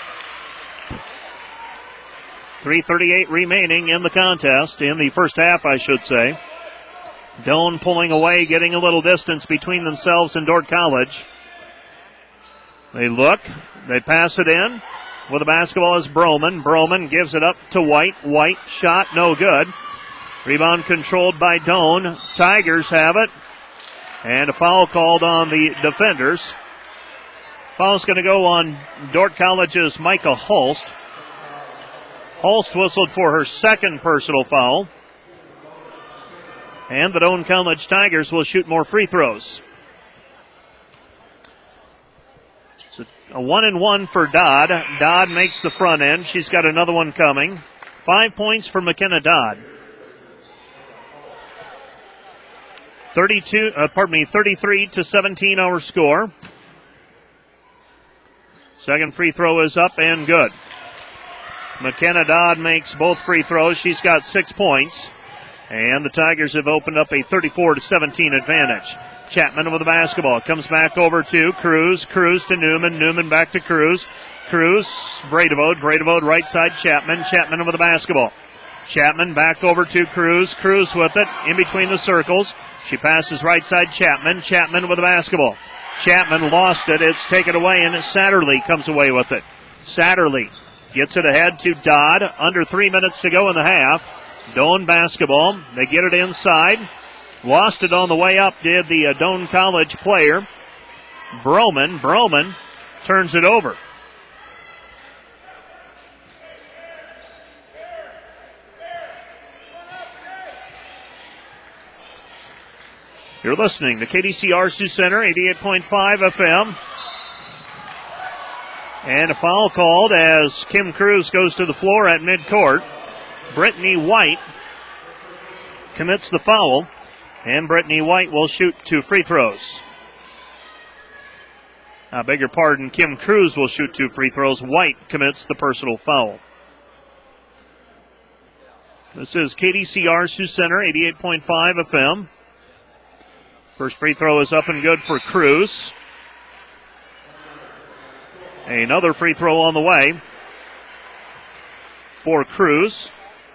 3:38 remaining in the contest, in the first half, I should say. Doane pulling away, getting a little distance between themselves and Dordt College. They look, they pass it in. With the basketball is Broman. Broman gives it up to White. White, shot, no good. Rebound controlled by Doane. Tigers have it. And a foul called on the defenders. Foul's going to go on Dordt College's Micah Holst. Holst whistled for her second personal foul. And the Doane College Tigers will shoot more free throws. It's a 1-and-1 for Dodd. Dodd makes the front end. She's got another one coming. 5 points for McKenna Dodd. 33-17 our score. Second free throw is up and good. McKenna Dodd makes both free throws. She's got 6 points. And the Tigers have opened up a 34-17 advantage. Chapman with the basketball. Comes back over to Cruz. Cruz to Newman. Newman back to Cruz. Cruz, Bredevode. Bredevode right side Chapman. Chapman with the basketball. Chapman back over to Cruz. Cruz with it in between the circles. She passes right side Chapman. Chapman with the basketball. Chapman lost it. It's taken away, and Satterley comes away with it. Satterley gets it ahead to Dodd. Under 3 minutes to go in the half. Doane basketball. They get it inside. Lost it on the way up, did the Doane College player. Broman. Broman turns it over. You're listening to KDCR Sioux Center, 88.5 FM. And a foul called as Kim Cruz goes to the floor at midcourt. Brittany White commits the foul, and Brittany White will shoot 2 free throws. I beg your pardon, Kim Cruz will shoot 2 free throws. White commits the personal foul. This is KDCR Sioux Center, 88.5 FM. First free throw is up and good for Cruz. Another free throw on the way for Cruz.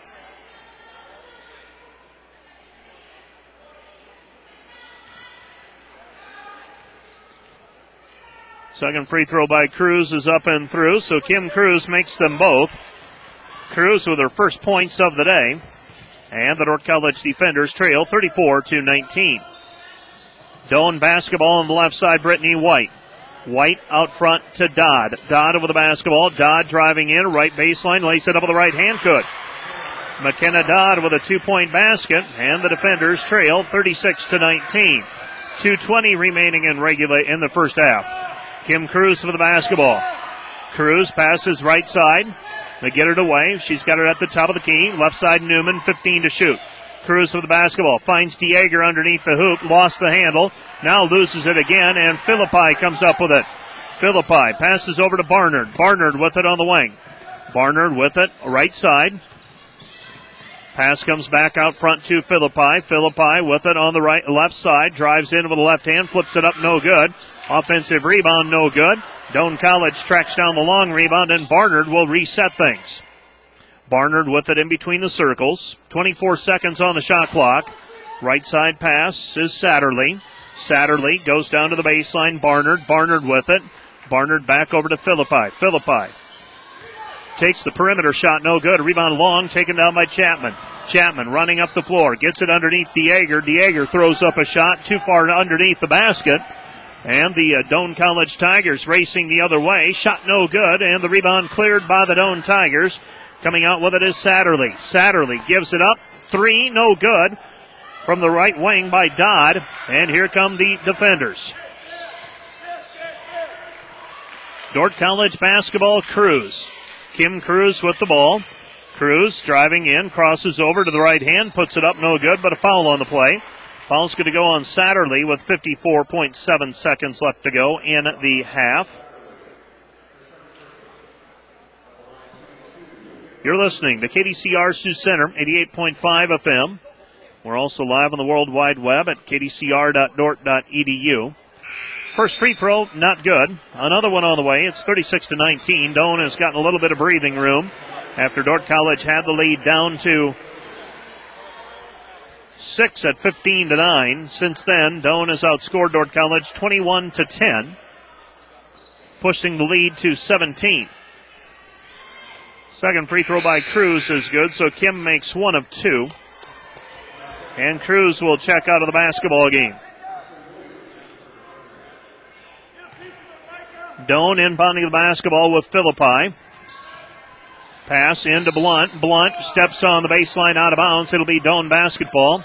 Second free throw by Cruz is up and through, so Kim Cruz makes them both. Cruz with her first points of the day. And the Dordt College defenders trail 34-19. Doane basketball on the left side, Brittany White. White out front to Dodd. Dodd over the basketball. Dodd driving in, right baseline, lays it up with the right hand, good. McKenna Dodd with a 2-point basket, and the defenders trail 36-19. 2:20 remaining in the first half. Kim Cruz with the basketball. Cruz passes right side They get it away. She's got it at the top of the key. Left side Newman, 15 to shoot. Cruz with the basketball. Finds Dieger underneath the hoop. Lost the handle. Now loses it again, and Philippi comes up with it. Philippi passes over to Barnard. Barnard with it on the wing. Barnard with it, right side. Pass comes back out front to Philippi. Philippi with it on the left side. Drives in with the left hand. Flips it up, no good. Offensive rebound, no good. Doane College tracks down the long rebound, and Barnard will reset things. Barnard with it in between the circles. 24 seconds on the shot clock. Right side pass is Satterley. Satterley goes down to the baseline. Barnard. Barnard with it. Barnard back over to Philippi. Philippi takes the perimeter shot, no good. Rebound long, taken down by Chapman. Chapman running up the floor. Gets it underneath Dieger. Dieger throws up a shot too far underneath the basket. And the Doane College Tigers racing the other way. Shot no good, and the rebound cleared by the Doane Tigers. Coming out with it is Satterley. Satterley gives it up. 3, no good. From the right wing by Dodd. And here come the defenders. Dordt College basketball, Cruz. Kim Cruz with the ball. Cruz driving in, crosses over to the right hand, puts it up, no good, but a foul on the play. Foul's going to go on Satterley with 54.7 seconds left to go in the half. You're listening to KDCR Sioux Center, 88.5 FM. We're also live on the World Wide Web at kdcr.dort.edu. First free throw, not good. Another one on the way. It's 36-19. Doane has gotten a little bit of breathing room after Dordt College had the lead down to 6 at 15-9. Since then, Doane has outscored Dordt College 21-10, pushing the lead to 17. Second free throw by Cruz is good, so Kim makes 1 of 2. And Cruz will check out of the basketball game. Doane inbounding the basketball with Philippi. Pass into Blunt. Blunt steps on the baseline out of bounds. It'll be Doane basketball.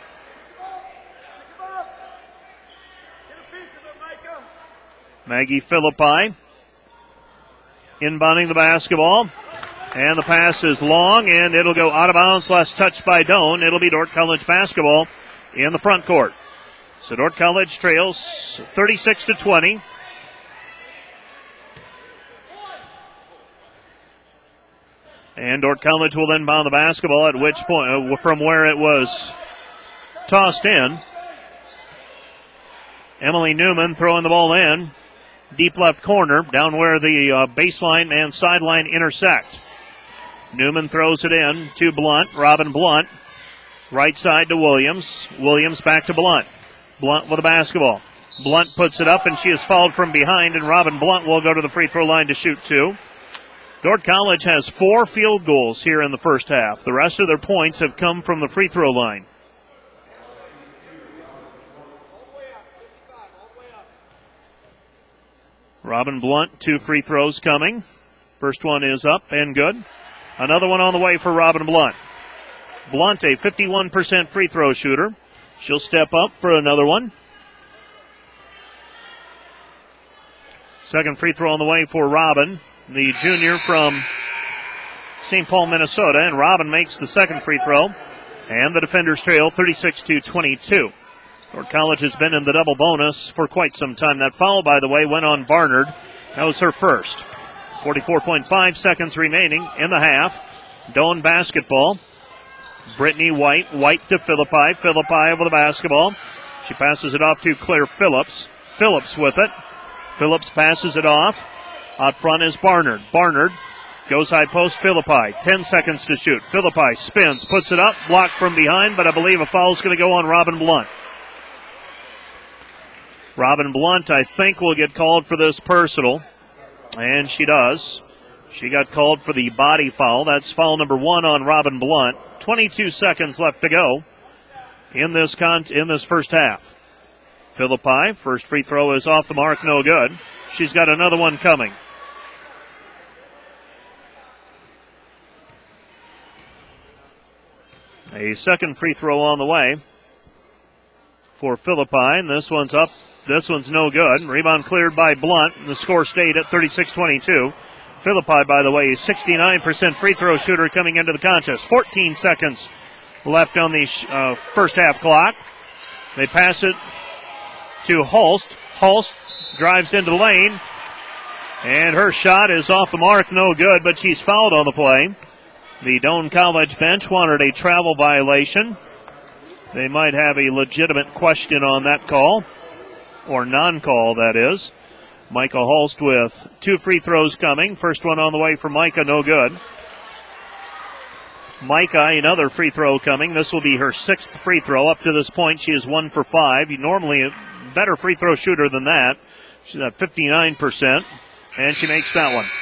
Maggie Philippi inbounding the basketball. And the pass is long, and it'll go out of bounds, last touched by Doane. It'll be Dordt College basketball in the front court. So Dordt College trails 36-20. And Dordt College will inbound the basketball, at which point, from where it was tossed in. Emily Newman throwing the ball in. Deep left corner, down where the baseline and sideline intersect. Newman throws it in to Blunt. Robin Blunt. Right side to Williams. Williams back to Blunt. Blunt with the basketball. Blunt puts it up, and she is fouled from behind, and Robin Blunt will go to the free throw line to shoot 2. Dordt College has 4 field goals here in the first half. The rest of their points have come from the free throw line. Robin Blunt, 2 free throws coming. First one is up and good. Another one on the way for Robin Blunt. Blunt, a 51% free throw shooter. She'll step up for another one. Second free throw on the way for Robin, the junior from St. Paul, Minnesota. And Robin makes the second free throw. And the defenders trail 36-22. Dordt College has been in the double bonus for quite some time. That foul, by the way, went on Barnard. That was her first. 44.5 seconds remaining in the half. Doane basketball. Brittany White. White to Philippi. Philippi over the basketball. She passes it off to Claire Phillips. Phillips with it. Phillips passes it off. Out front is Barnard. Barnard goes high post. Philippi. 10 seconds to shoot. Philippi spins. Puts it up. Blocked from behind, but I believe a foul is going to go on Robin Blunt. Robin Blunt, I think, will get called for this personal. And she does. She got called for the body foul. That's foul number 1 on Robin Blunt. 22 seconds left to go in this first half. Philippi, first free throw is off the mark, no good. She's got another one coming. A second free throw on the way for Philippi, and this one's up. This one's no good. Rebound cleared by Blunt. The score stayed at 36-22. Philippi, by the way, is 69% free throw shooter coming into the contest. 14 seconds left on the first half clock. They pass it to Holst. Holst drives into the lane, and her shot is off the mark, no good, but she's fouled on the play. The Doane College bench wanted a travel violation. They might have a legitimate question on that call, or non-call, that is. Micah Holst with 2 free throws coming. First one on the way for Micah, no good. Micah, another free throw coming. This will be her 6th free throw. Up to this point, she is 1 for 5. Normally a better free throw shooter than that. She's at 59%, and she makes that one.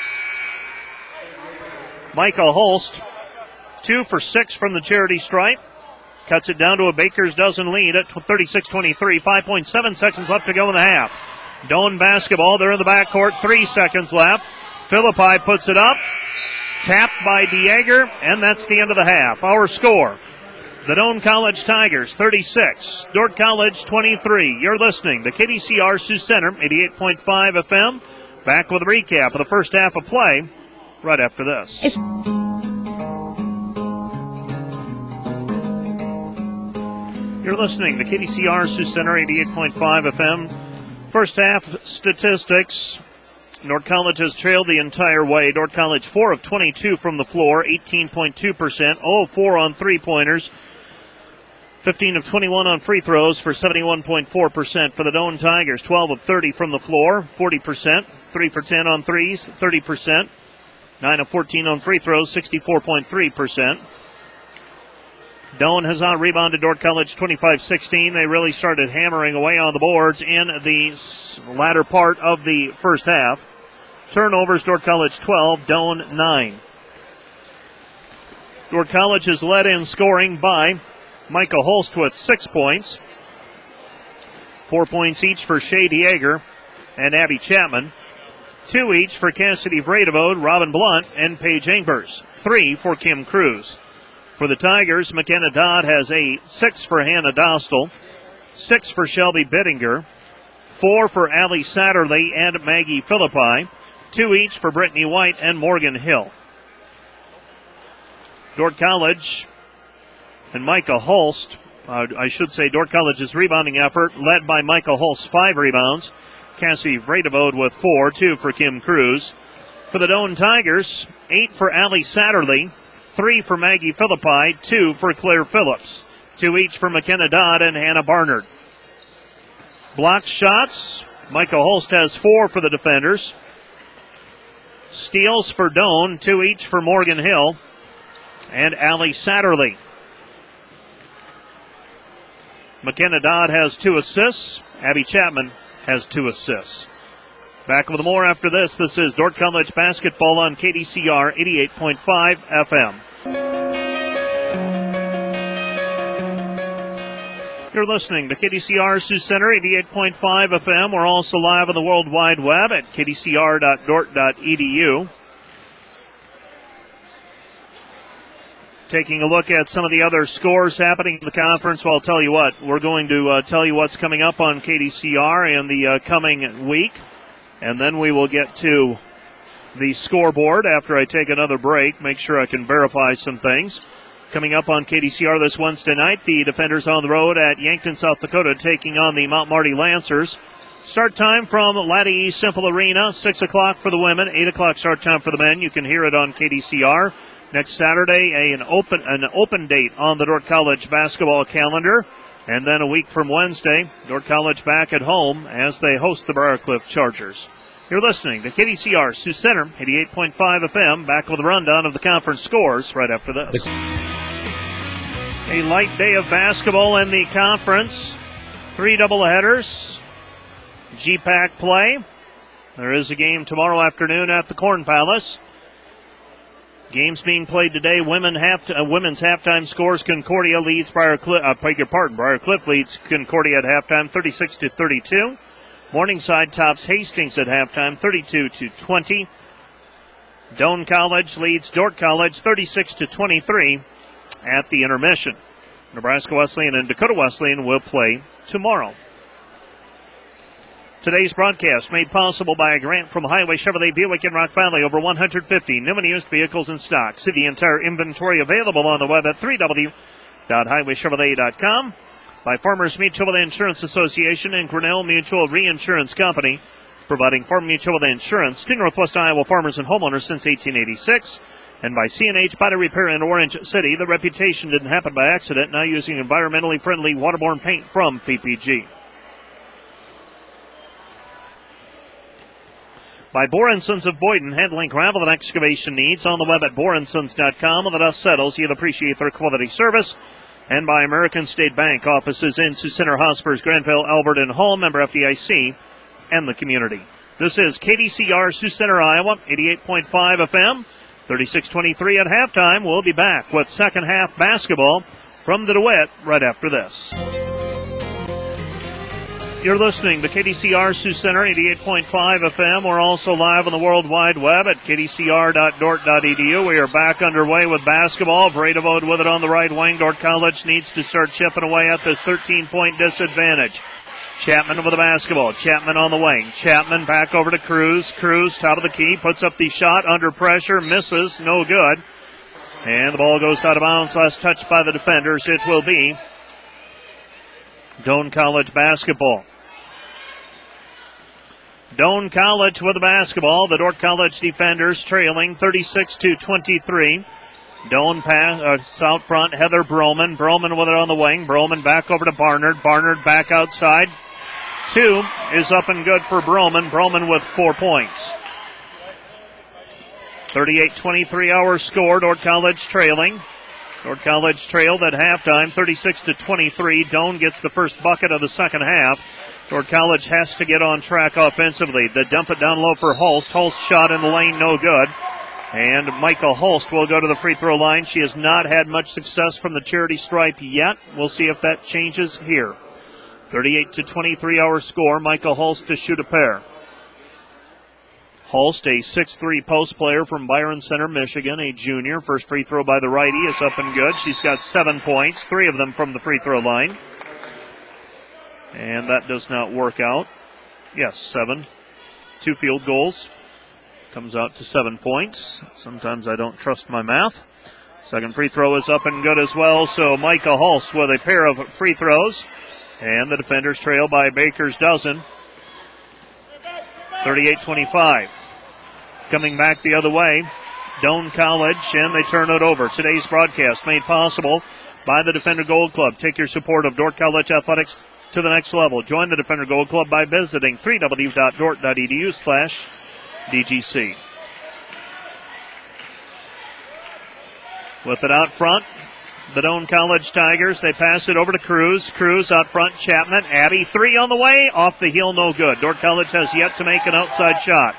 Micah Holst, 2 for 6 from the charity stripe. Cuts it down to a Baker's dozen lead at 36-23. 5.7 seconds left to go in the half. Doane basketball. They're in the backcourt. 3 seconds left. Philippi puts it up. Tapped by DeYager, and that's the end of the half. Our score, the Doane College Tigers 36, Dordt College 23. You're listening to KDCR Sioux Center, 88.5 FM. Back with a recap of the first half of play right after this. You're listening to KDCR Sioux Center, 88.5 FM. First half statistics. Dordt College has trailed the entire way. Dordt College 4 of 22 from the floor, 18.2%, 0 of 4 on three-pointers, 15 of 21 on free throws for 71.4%. For the Doane Tigers, 12 of 30 from the floor, 40%, 3 for 10 on threes, 30%, 9 of 14 on free throws, 64.3%. Doane has out-rebounded Dordt College 25-16. They really started hammering away on the boards in the latter part of the first half. Turnovers, Dordt College 12, Doane 9. Dordt College is led in scoring by Micah Holst with 6 points. 4 points each for Shea DeYager and Abby Chapman. 2 each for Cassidy Vredevode, Robin Blunt, and Paige Engvers. 3 for Kim Cruz. For the Tigers, McKenna Dodd has 8, 6 for Hannah Dostal, 6 for Shelby Bittinger, 4 for Allie Satterley and Maggie Philippi, 2 each for Brittany White and Morgan Hill. Dordt College and Micah Holst, Dordt College's rebounding effort led by Micah Holst, 5 rebounds. Cassie Vredevode with 4, 2 for Kim Cruz. For the Doane Tigers, 8 for Allie Satterley, 3 for Maggie Philippi, 2 for Claire Phillips. 2 each for McKenna Dodd and Hannah Barnard. Blocked shots, Micah Holst has 4 for the defenders. Steals for Doane, 2 each for Morgan Hill and Allie Satterley. McKenna Dodd has 2 assists. Abby Chapman has 2 assists. Back with more after this. This is Dordt College basketball on KDCR 88.5 FM. You're listening to KDCR Sioux Center 88.5 FM. We're also live on the World Wide Web at kdcr.dort.edu. Taking a look at some of the other scores happening in the conference. Well, I'll tell you what, we're going to tell you what's coming up on KDCR in the coming week. And then we will get to the scoreboard after I take another break. Make sure I can verify some things. Coming up on KDCR this Wednesday night, the Defenders on the road at Yankton, South Dakota, taking on the Mount Marty Lancers. Start time from Laddie East Simple Arena, 6 o'clock for the women, 8 o'clock start time for the men. You can hear it on KDCR. Next Saturday, an open date on the Dordt College basketball calendar. And then a week from Wednesday, Dordt College back at home as they host the Briarcliff Chargers. You're listening to KDCR Sioux Center, 88.5 FM. Back with a rundown of the conference scores right after this. A light day of basketball in the conference. 3 doubleheaders. GPAC play. There is a game tomorrow afternoon at the Corn Palace. Games being played today. Women's halftime scores. Concordia leads Briarcliff leads Concordia at halftime, 36-32. Morningside tops Hastings at halftime, 32-20. Doane College leads Dordt College, 36-23 at the intermission. Nebraska Wesleyan and Dakota Wesleyan will play tomorrow. Today's broadcast made possible by a grant from Highway Chevrolet Buick in Rock Valley. Over 150 new and used vehicles in stock. See the entire inventory available on the web at www.highwaychevrolet.com. By Farmers Mutual Insurance Association and Grinnell Mutual Reinsurance Company, providing farm mutual insurance to Northwest Iowa farmers and homeowners since 1886. And by C&H Body Repair in Orange City. The reputation didn't happen by accident. Now using environmentally friendly waterborne paint from PPG. By Bohr & Sons of Boyden, handling gravel and excavation needs on the web at bohrandsons.com. When the dust settles, you'll appreciate their quality service. And by American State Bank, offices in Sioux Center, Hospers, Granville, Albert, and Hall, member FDIC, and the community. This is KDCR Sioux Center, Iowa, 88.5 FM, 36-23 at halftime. We'll be back with second half basketball from the DeWitt right after this. You're listening to KDCR Sioux Center, 88.5 FM. We're also live on the World Wide Web at kdcr.dort.edu. We are back underway with basketball. Bredevode with it on the right wing. Dordt College needs to start chipping away at this 13-point disadvantage. Chapman with the basketball. Chapman on the wing. Chapman back over to Cruz. Cruz, top of the key, puts up the shot under pressure, misses, no good. And the ball goes out of bounds. Last touched by the defenders. It will be Doane College basketball. Doane College with the basketball. The Dordt College defenders trailing 36-23. Doane pass out front. Heather Broman. Broman with it on the wing. Broman back over to Barnard. Barnard back outside. 2 is up and good for Broman. Broman with 4 points. 38-23 our score. Dordt College trailing. Dordt College trailed at halftime, 36-23. Doane gets the first bucket of the second half. Dordt College has to get on track offensively. They dump it down low for Holst. Holst shot in the lane, no good. And Michael Holst will go to the free throw line. She has not had much success from the charity stripe yet. We'll see if that changes here. 38-23 our score. Michael Holst to shoot a pair. Holst, a 6'3" post player from Byron Center, Michigan, a junior. First free throw by the righty is up and good. She's got 7 points, 3 of them from the free throw line. And that does not work out. Yes, 7. 2 field goals. Comes out to 7 points. Sometimes I don't trust my math. Second free throw is up and good as well. So Micah Holst with a pair of free throws. And the defenders trail by a baker's dozen. 38-25. Coming back the other way, Doane College, and they turn it over. Today's broadcast made possible by the Defender Gold Club. Take your support of Dordt College athletics to the next level. Join the Defender Gold Club by visiting www.dort.edu/DGC. With it out front, the Doane College Tigers, they pass it over to Cruz. Cruz out front, Chapman. Abby, 3 on the way. Off the heel, no good. Dordt College has yet to make an outside shot.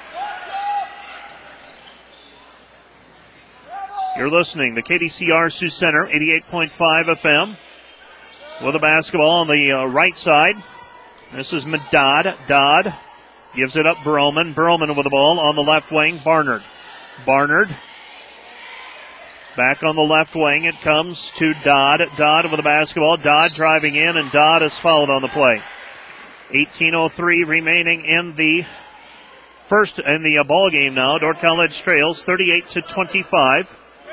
You're listening to KDCR Sioux Center, 88.5 FM. With the basketball on the right side. This is Dodd. Dodd gives it up Broman. Broman with the ball on the left wing. Barnard. Barnard. Back on the left wing, it comes to Dodd. Dodd with the basketball. Dodd driving in, and Dodd is fouled on the play. 18:03 remaining in the ball game now. Dordt College trails 38-25.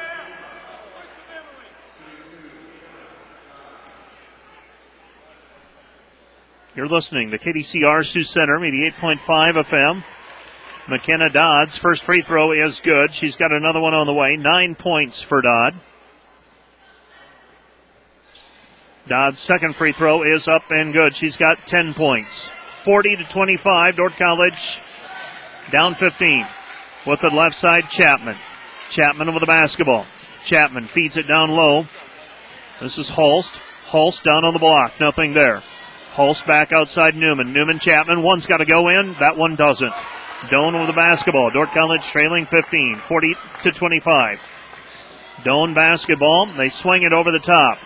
You're listening to KDCR Sioux Center, 88.5 FM. McKenna Dodd's first free throw is good. She's got another one on the way. 9 points for Dodd. Dodd's second free throw is up and good. She's got 10 points. 40-25. Dordt College down 15. With the left side, Chapman. Chapman with the basketball. Chapman feeds it down low. This is Holst. Holst down on the block. Nothing there. Holst back outside Newman. Newman, Chapman. One's got to go in. That one doesn't. Doane with the basketball. Dordt College trailing 15, 40-25. Doane basketball. They swing it over the top.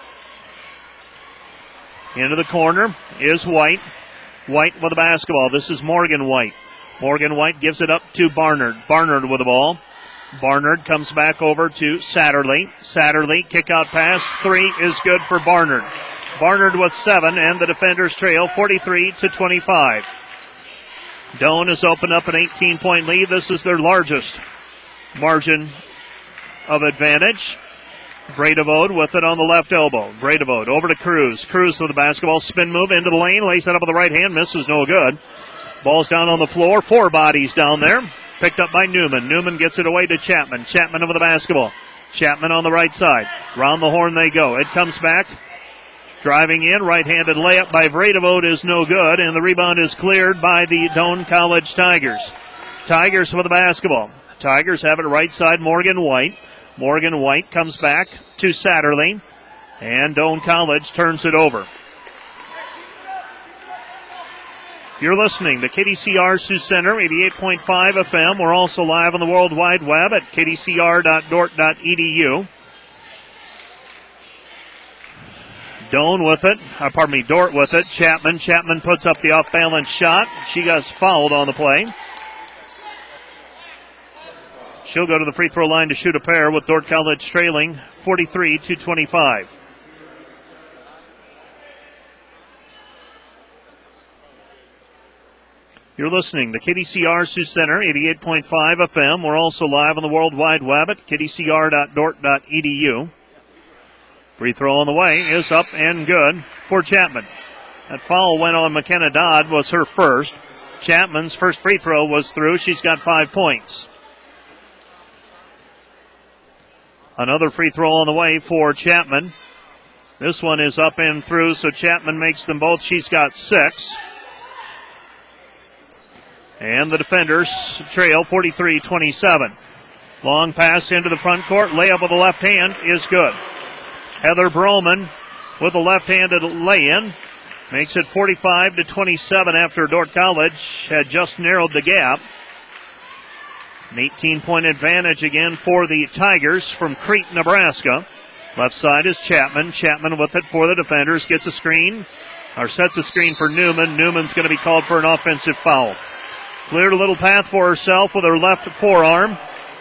Into the corner is White. White with the basketball. This is Morgan White. Morgan White gives it up to Barnard. Barnard with the ball. Barnard comes back over to Satterley. Satterley, kick out pass. 3 is good for Barnard. Barnard with 7, and the defenders trail 43-25. Doane has opened up an 18-point lead. This is their largest margin of advantage. Vredevode with it on the left elbow. Vredevode over to Cruz. Cruz with the basketball. Spin move into the lane. Lays it up with the right hand. Misses, no good. Ball's down on the floor. 4 bodies down there. Picked up by Newman. Newman gets it away to Chapman. Chapman over the basketball. Chapman on the right side. Round the horn they go. It comes back. Driving in. Right-handed layup by Vredevode is no good. And the rebound is cleared by the Doane College Tigers. Tigers with the basketball. Tigers have it right side. Morgan White. Morgan White comes back to Satterlee. And Doane College turns it over. You're listening to KDCR Sioux Center, 88.5 FM. We're also live on the World Wide Web at kdcr.dort.edu. Dort with it. Chapman puts up the off-balance shot. She gets fouled on the play. She'll go to the free throw line to shoot a pair with Dordt College trailing 43-25. You're listening to KDCR Sioux Center, 88.5 FM. We're also live on the World Wide Web at kdcr.dort.edu. Free throw on the way is up and good for Chapman. That foul went on McKenna Dodd, was her first. Chapman's first free throw was through. She's got 5 points. Another free throw on the way for Chapman. This one is up and through, so Chapman makes them both. She's got 6. And the defenders trail 43-27. Long pass into the front court. Layup with the left hand is good. Heather Broman with a left-handed lay-in. Makes it 45-27 after Dordt College had just narrowed the gap. An 18-point advantage again for the Tigers from Crete, Nebraska. Left side is Chapman. Chapman with it for the defenders. Gets a screen, or sets a screen for Newman. Newman's going to be called for an offensive foul. Cleared a little path for herself with her left forearm.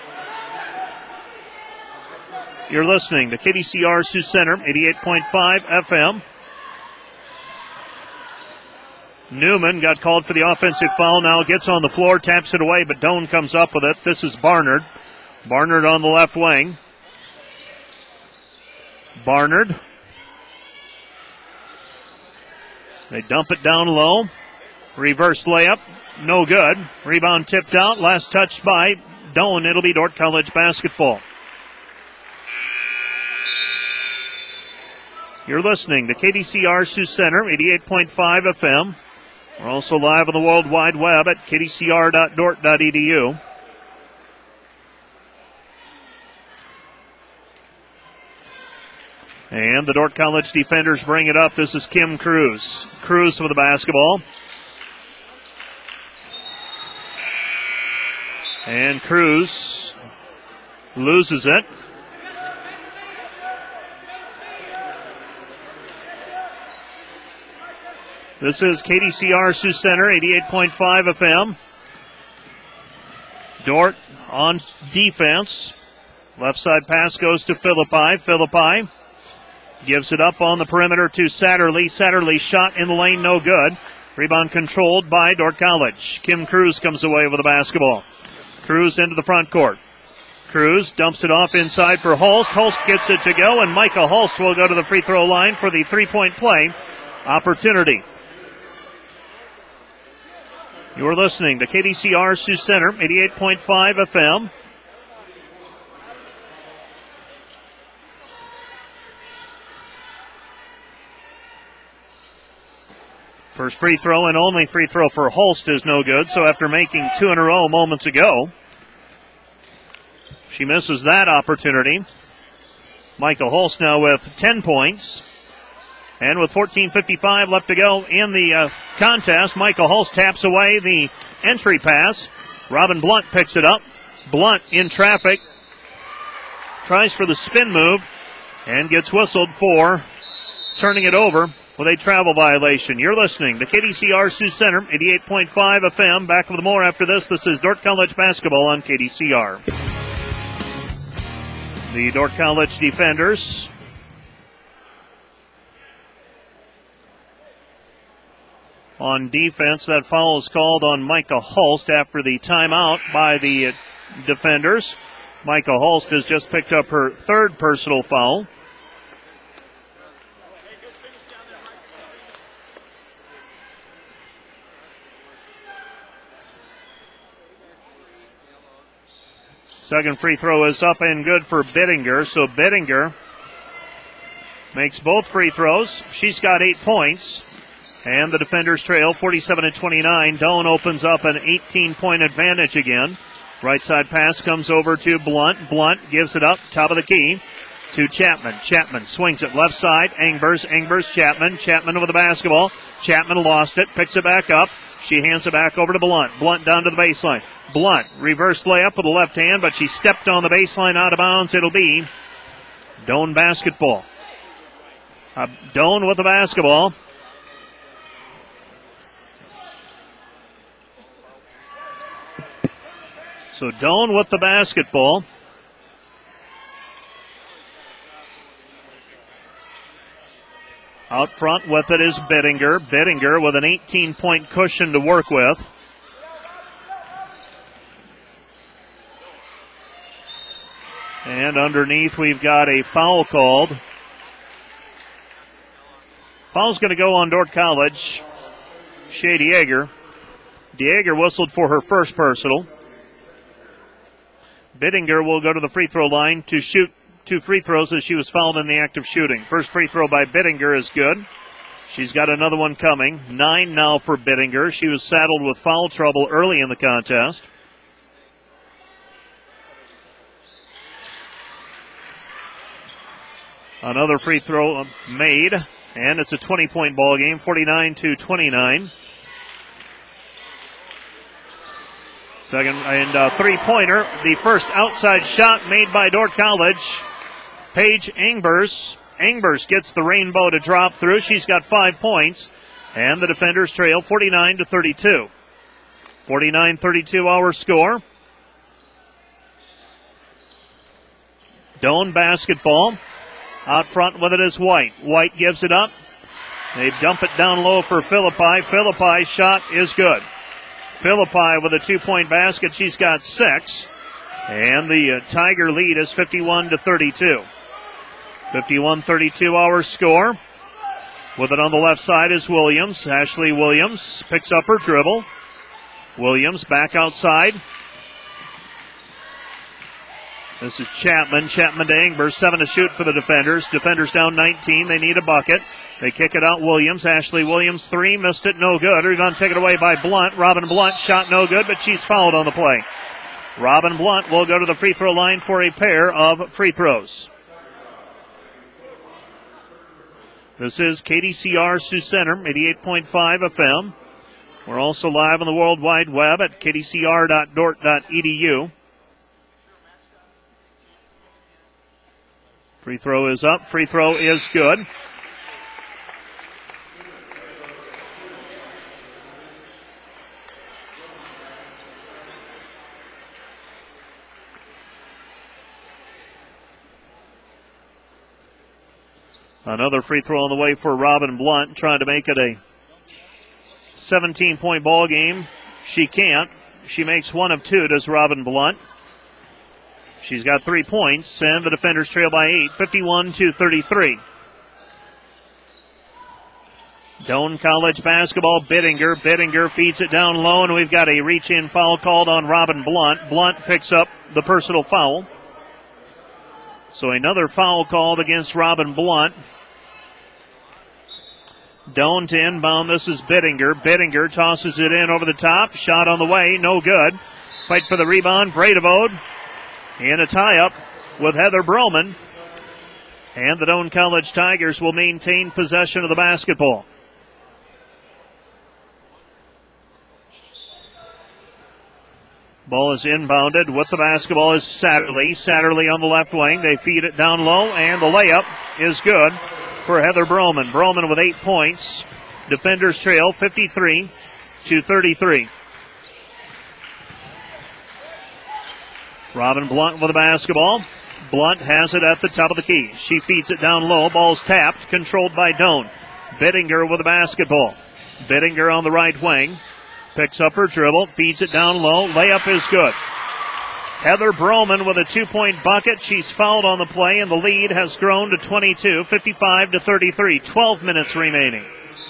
You're listening to KDCR Sioux Center, 88.5 FM. Newman got called for the offensive foul. Now gets on the floor, taps it away, but Doane comes up with it. This is Barnard. Barnard on the left wing. Barnard. They dump it down low. Reverse layup. No good. Rebound tipped out. Last touch by Doane. It'll be Dordt College basketball. You're listening to KDCR Sioux Center, 88.5 FM. We're also live on the World Wide Web at kdcr.dort.edu. And the Dordt College defenders bring it up. This is Kim Cruz. Cruz with the basketball. And Cruz loses it. This is KDCR Sioux Center, 88.5 FM. Dordt on defense. Left side pass goes to Philippi. Philippi gives it up on the perimeter to Satterlee. Satterlee shot in the lane, no good. Rebound controlled by Dordt College. Kim Cruz comes away with the basketball. Cruz into the front court. Cruz dumps it off inside for Holst. Holst gets it to go, and Micah Holst will go to the free throw line for the three-point play opportunity. You're listening to KDCR Sioux Center, 88.5 FM. First free throw and only free throw for Holst is no good, so after making 2 in a row moments ago, she misses that opportunity. Michael Holst now with 10 points. And with 14:55 left to go in the contest, Michael Holst taps away the entry pass. Robin Blunt picks it up. Blunt in traffic. Tries for the spin move and gets whistled for turning it over with a travel violation. You're listening to KDCR Sioux Center, 88.5 FM. Back with more after this. This is Dordt College basketball on KDCR. The Dordt College defenders on defense. That foul is called on Micah Hulst after the timeout by the defenders. Micah Hulst has just picked up her third personal foul. Second free throw is up and good for Bittinger. So Bittinger makes both free throws. She's got 8 points. And the defenders trail 47-29. Doan opens up an 18-point advantage again. Right side pass comes over to Blunt. Blunt gives it up, top of the key, to Chapman. Chapman swings it left side. Engbers, Chapman. Chapman with the basketball. Chapman lost it, picks it back up. She hands it back over to Blunt. Blunt down to the baseline. Blunt, reverse layup with the left hand, but she stepped on the baseline out of bounds. It'll be Doan basketball. Doan with the basketball. So Doan with the basketball. Out front with it is Bittinger. Bittinger with an 18-point cushion to work with. And underneath we've got a foul called. Foul's going to go on Dordt College. Shea Dieger. Dieger whistled for her first personal. Bittinger will go to the free throw line to shoot 2 free throws as she was fouled in the act of shooting. First free throw by Bittinger is good. She's got another one coming. 9 now for Bittinger. She was saddled with foul trouble early in the contest. Another free throw made, and it's a 20-point ball game, 49-29. Second and three-pointer. The first outside shot made by Dordt College. Paige Engbers. Engbers gets the rainbow to drop through. She's got 5 points, and the defenders trail 49-32. 49-32 our score. Doan basketball. Out front with it is White. White gives it up. They dump it down low for Philippi. Philippi's shot is good. Philippi with a 2-point basket. She's got 6. And the Tiger lead is 51-32. 51-32 our score. With it on the left side is Williams. Ashley Williams picks up her dribble. Williams back outside. This is Chapman. Chapman to Engbers. 7 to shoot for the defenders. Defenders down 19. They need a bucket. They kick it out. Williams. Ashley Williams. 3. Missed it. No good. Rebound taken away by Blunt. Robin Blunt. Shot no good, but she's fouled on the play. Robin Blunt will go to the free throw line for a pair of free throws. This is KDCR Sioux Center, 88.5 FM. We're also live on the World Wide Web at kdcr.dort.edu. Free throw is up. Free throw is good. Another free throw on the way for Robin Blunt, trying to make it a 17-point ball game. She can't. She makes 1 of 2, does Robin Blunt. She's got 3 points, and the defenders trail by 8, 51-33. Doan College basketball, Bittinger. Bittinger feeds it down low, and we've got a reach-in foul called on Robin Blunt. Blunt picks up the personal foul. So another foul called against Robin Blunt. Doan to inbound. This is Bittinger. Bittinger tosses it in over the top. Shot on the way. No good. Fight for the rebound. Vredevode. And a tie-up with Heather Broman. And the Doan College Tigers will maintain possession of the basketball. Ball is inbounded. With the basketball is Satterley. Satterley on the left wing. They feed it down low, and the layup is good for Heather Broman. Broman with 8 points. Defenders trail 53-33. Robin Blunt with the basketball. Blunt has it at the top of the key. She feeds it down low. Ball's tapped, controlled by Doan. Bittinger with the basketball. Bittinger on the right wing. Picks up her dribble, feeds it down low. Layup is good. Heather Broman with a 2-point bucket. She's fouled on the play, and the lead has grown to 22, 55-33. 12 minutes remaining.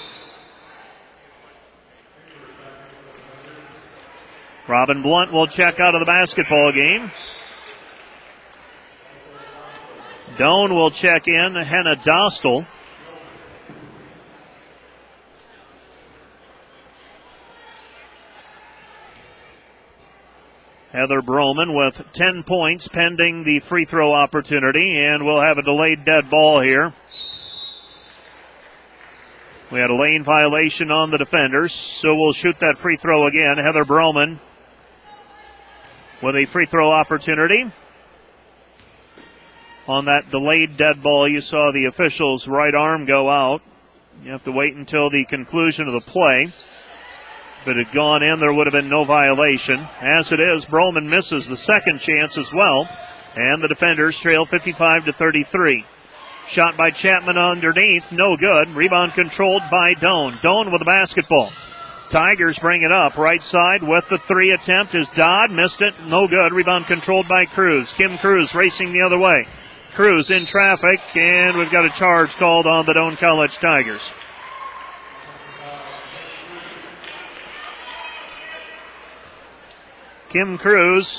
Robin Blunt will check out of the basketball game. Doan will check in. Henna Dostal. Heather Broman with 10 points pending the free throw opportunity, and we'll have a delayed dead ball here. We had a lane violation on the defenders, so we'll shoot that free throw again. Heather Broman with a free throw opportunity. On that delayed dead ball, you saw the official's right arm go out. You have to wait until the conclusion of the play. If it had gone in, there would have been no violation. As it is, Broman misses the second chance as well, and the defenders trail 55-33. Shot by Chapman underneath, no good. Rebound controlled by Doan. Doan with the basketball. Tigers bring it up. Right side with the three attempt is Dodd. Missed it, no good. Rebound controlled by Cruz. Kim Cruz racing the other way. Cruz in traffic, and we've got a charge called on the Doan College Tigers. Kim Cruz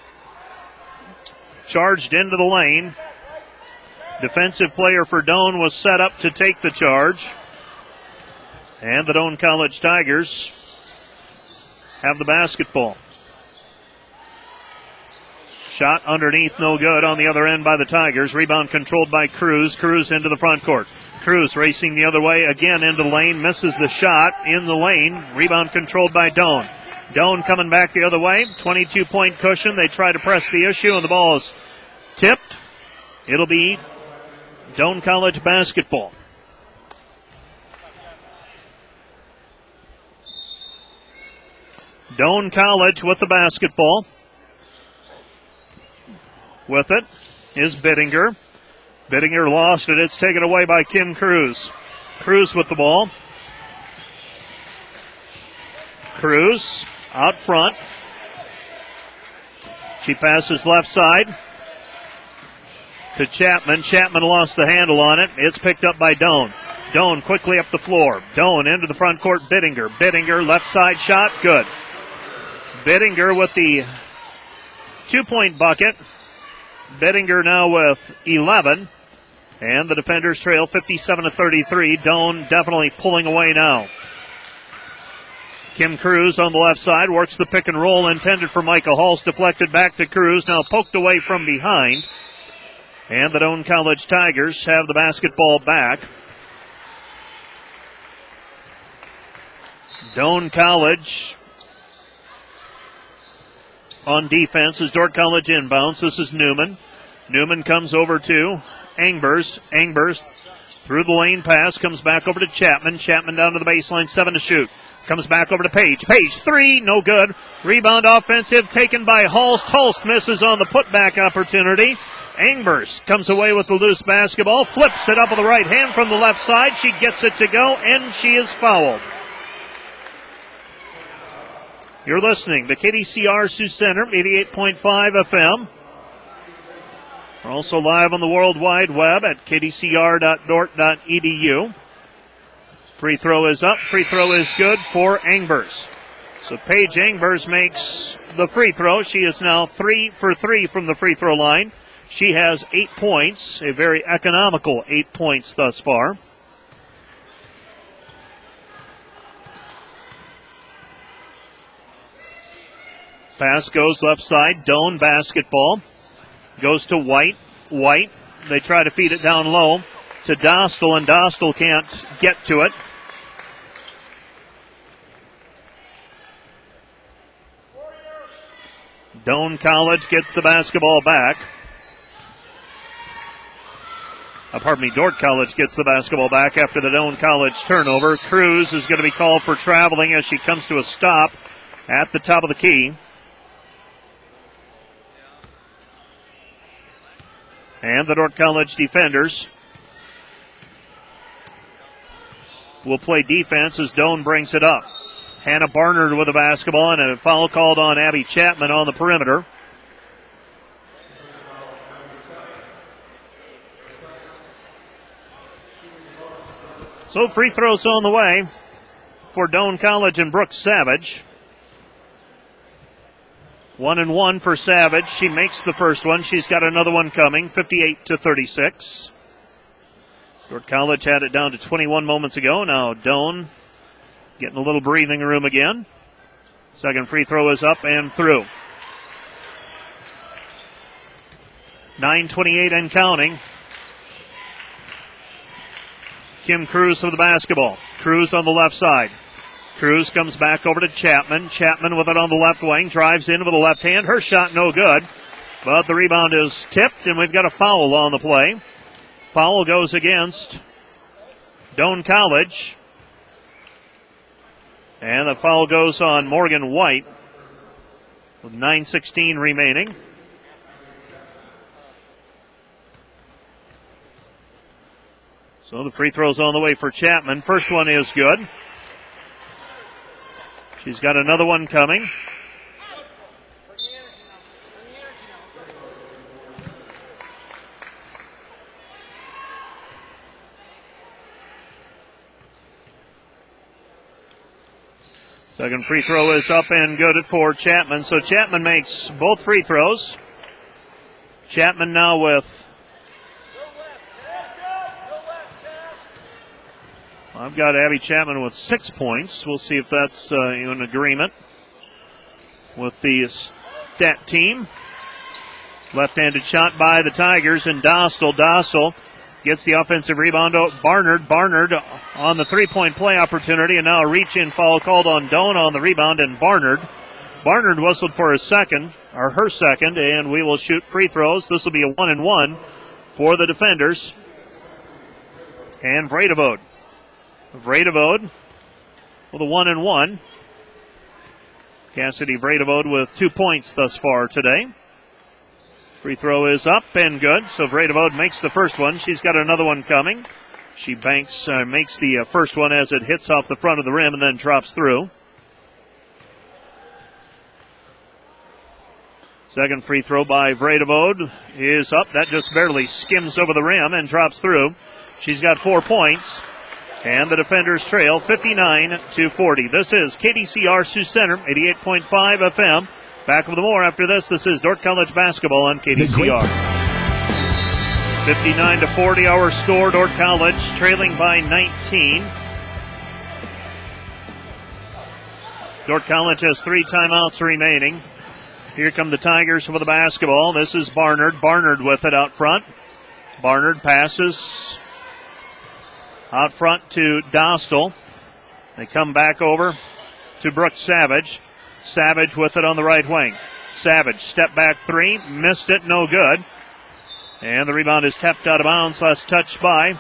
charged into the lane. Defensive player for Doan was set up to take the charge. And the Doan College Tigers have the basketball. Shot underneath, no good on the other end by the Tigers. Rebound controlled by Cruz. Cruz into the front court. Cruz racing the other way again into the lane. Misses the shot in the lane. Rebound controlled by Doan. Doan coming back the other way. 22-point cushion. They try to press the issue, and the ball is tipped. It'll be Doan College basketball. Doan College with the basketball. With it is Bittinger. Bittinger lost it. It's taken away by Kim Cruz. Cruz with the ball. Cruz out front. She passes left side to Chapman. Chapman lost the handle on it. It's picked up by Doan. Doan quickly up the floor. Doan into the front court. Bittinger. Bittinger left side shot. Good. Bittinger with the 2-point bucket. Bittinger now with 11. And the defenders trail 57-33. Doan definitely pulling away now. Kim Cruz on the left side works the pick and roll intended for Micah Hulse. Deflected back to Cruz. Now poked away from behind. And the Doan College Tigers have the basketball back. Doan College on defense as Dordt College inbounds. This is Newman. Newman comes over to Angbers. Angbers through the lane pass. Comes back over to Chapman. Chapman down to the baseline. 7 to shoot. Comes back over to Page. Page, 3, no good. Rebound offensive taken by Hulse. Hulse misses on the putback opportunity. Angbers comes away with the loose basketball. Flips it up with the right hand from the left side. She gets it to go, and she is fouled. You're listening to KDCR Sioux Center, 88.5 FM. We're also live on the World Wide Web at kdcr.dort.edu. Free throw is up. Free throw is good for Angbers. So Paige Angbers makes the free throw. She is now 3 for 3 from the free throw line. She has 8 points, a very economical 8 points thus far. Pass goes left side. Doan basketball. Goes to White. White. They try to feed it down low to Dostal, and Dostal can't get to it. Doan College gets the basketball back. Dordt College gets the basketball back after the Doan College turnover. Cruz is going to be called for traveling as she comes to a stop at the top of the key. And the Dordt College defenders will play defense as Doane brings it up. Hannah Barnard with the basketball, and a foul called on Abby Chapman on the perimeter. So free throws on the way for Doane College and Brooke Savage. 1-1 for Savage. She makes the first one. She's got another one coming, 58-36. Dordt College had it down to 21 moments ago. Now Doane getting a little breathing room again. Second free throw is up and through. 9:28 and counting. Kim Cruz with the basketball. Cruz on the left side. Cruz comes back over to Chapman. Chapman with it on the left wing. Drives in with the left hand. Her shot no good. But the rebound is tipped, and we've got a foul on the play. Foul goes against Doane College. And the foul goes on Morgan White with 9:16 remaining. So the free throw's on the way for Chapman. First one is good. She's got another one coming. Second free throw is up and good for Chapman. So Chapman makes both free throws. Chapman now with... I've got Abby Chapman with 6 points. We'll see if that's in agreement with the stat team. Left-handed shot by the Tigers, and Dostal gets the offensive rebound. Barnard on the three-point play opportunity, and now a reach-in foul called on Doane on the rebound, and Barnard whistled for her second, and we will shoot free throws. This will be a 1-1 for the defenders. And Vredevode with a 1-1. Cassidy Vredevode with 2 points thus far today. Free throw is up and good. So Vredevode makes the first one. She's got another one coming. She makes the first one as it hits off the front of the rim and then drops through. Second free throw by Vredevode is up. That just barely skims over the rim and drops through. She's got 4 points. And the defenders trail 59-40. This is KDCR Sioux Center, 88.5 FM. Back with more after this. This is Dordt College basketball on KDCR. 59-40 our score. Dordt College trailing by 19. Dordt College has 3 timeouts remaining. Here come the Tigers with the basketball. This is Barnard. Barnard with it out front. Barnard passes out front to Dostal. They come back over to Brooke Savage. Savage with it on the right wing. Savage, step back three, missed it, no good. And the rebound is tapped out of bounds, last touched by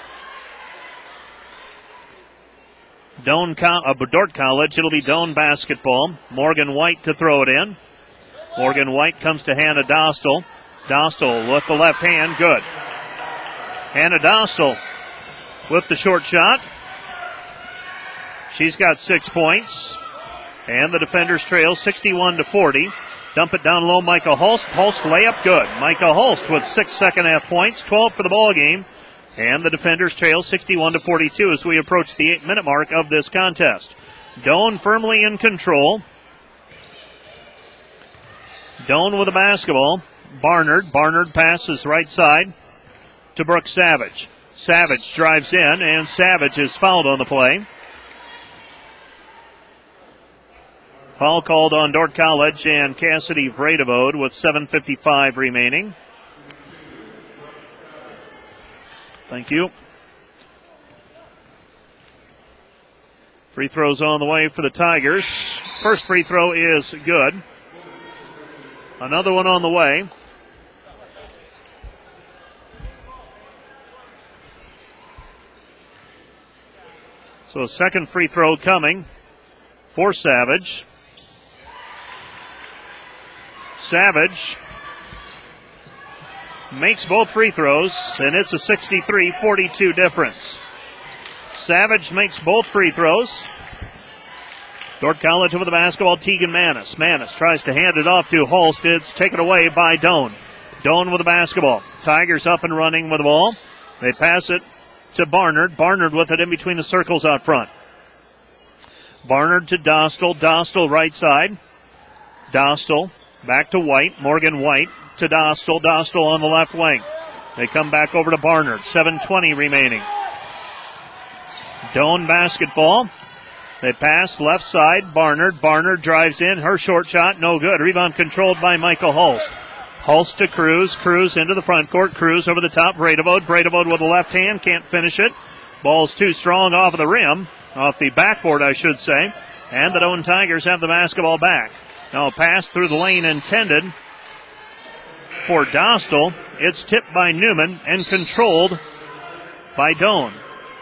Dordt College. It'll be Doane basketball. Morgan White to throw it in. Morgan White comes to Hannah Dostal. Dostal with the left hand, good. Hannah Dostal with the short shot. She's got 6 points. And the defenders trail 61-40. Dump it down low, Micah Hulst. Hulst layup, good. Micah Hulst with 6 second-half points, 12 for the ball game. And the defenders trail 61-42 as we approach the 8-minute mark of this contest. Doane firmly in control. Doane with the basketball. Barnard passes right side to Brooke Savage. Savage drives in, and Savage is fouled on the play. Foul called on Dordt College and Cassidy Vredevode with 7:55 remaining. Thank you. Free throws on the way for the Tigers. First free throw is good. Another one on the way. So a second free throw coming for Savage. Savage makes both free throws, and it's a 63-42 difference. Savage makes both free throws. Dordt College with the basketball, Tegan Manis. Manis tries to hand it off to Holst. It's taken away by Doan. Doan with the basketball. Tigers up and running with the ball. They pass it to Barnard. Barnard with it in between the circles out front. Barnard to Dostal. Dostal right side. Dostal back to White. Morgan White to Dostal. Dostal on the left wing. They come back over to Barnard. 7:20 remaining. Doan basketball. They pass left side. Barnard. Barnard drives in. Her short shot, no good. Rebound controlled by Michael Hulst. Hulst to Cruz. Cruz into the front court. Cruz over the top. Bredevode. Bredevode with the left hand. Can't finish it. Ball's too strong off of the rim. Off the backboard, I should say. And the Doan Tigers have the basketball back. Now a pass through the lane intended for Dostal. It's tipped by Newman and controlled by Doan.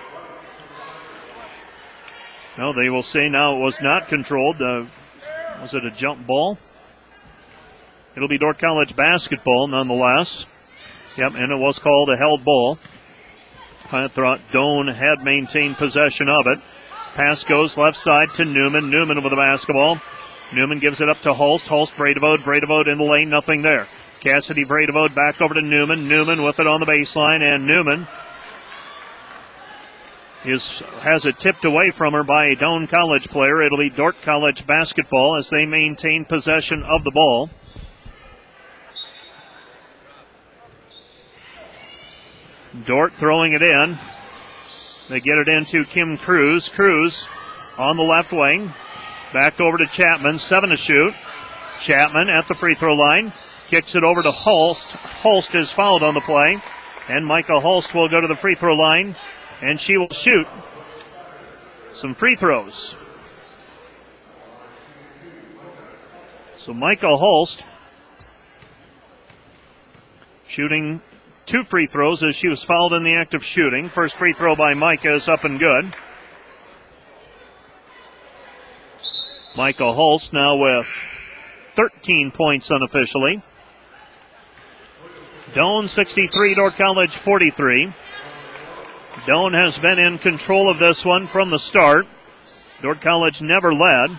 No, they will say now it was not controlled. Was it a jump ball? It'll be Dordt College basketball nonetheless. Yep, and it was called a held ball. I thought Doan had maintained possession of it. Pass goes left side to Newman. Newman with the basketball. Newman gives it up to Hulst. Hulst, Bredevode. Bredevode in the lane, nothing there. Cassidy Bredevode back over to Newman. Newman with it on the baseline, and Newman has it tipped away from her by a Doan College player. It'll be Dordt College basketball as they maintain possession of the ball. Dordt throwing it in. They get it into Kim Cruz. Cruz on the left wing. Back over to Chapman. 7 to shoot. Chapman at the free throw line. Kicks it over to Hulst. Hulst is fouled on the play. And Micah Hulst will go to the free throw line. And she will shoot some free throws. So Micah Hulst shooting 2 free throws as she was fouled in the act of shooting. First free throw by Micah is up and good. Micah Hulst now with 13 points unofficially. Doan 63, Dordt College 43. Doan has been in control of this one from the start. Dordt College never led.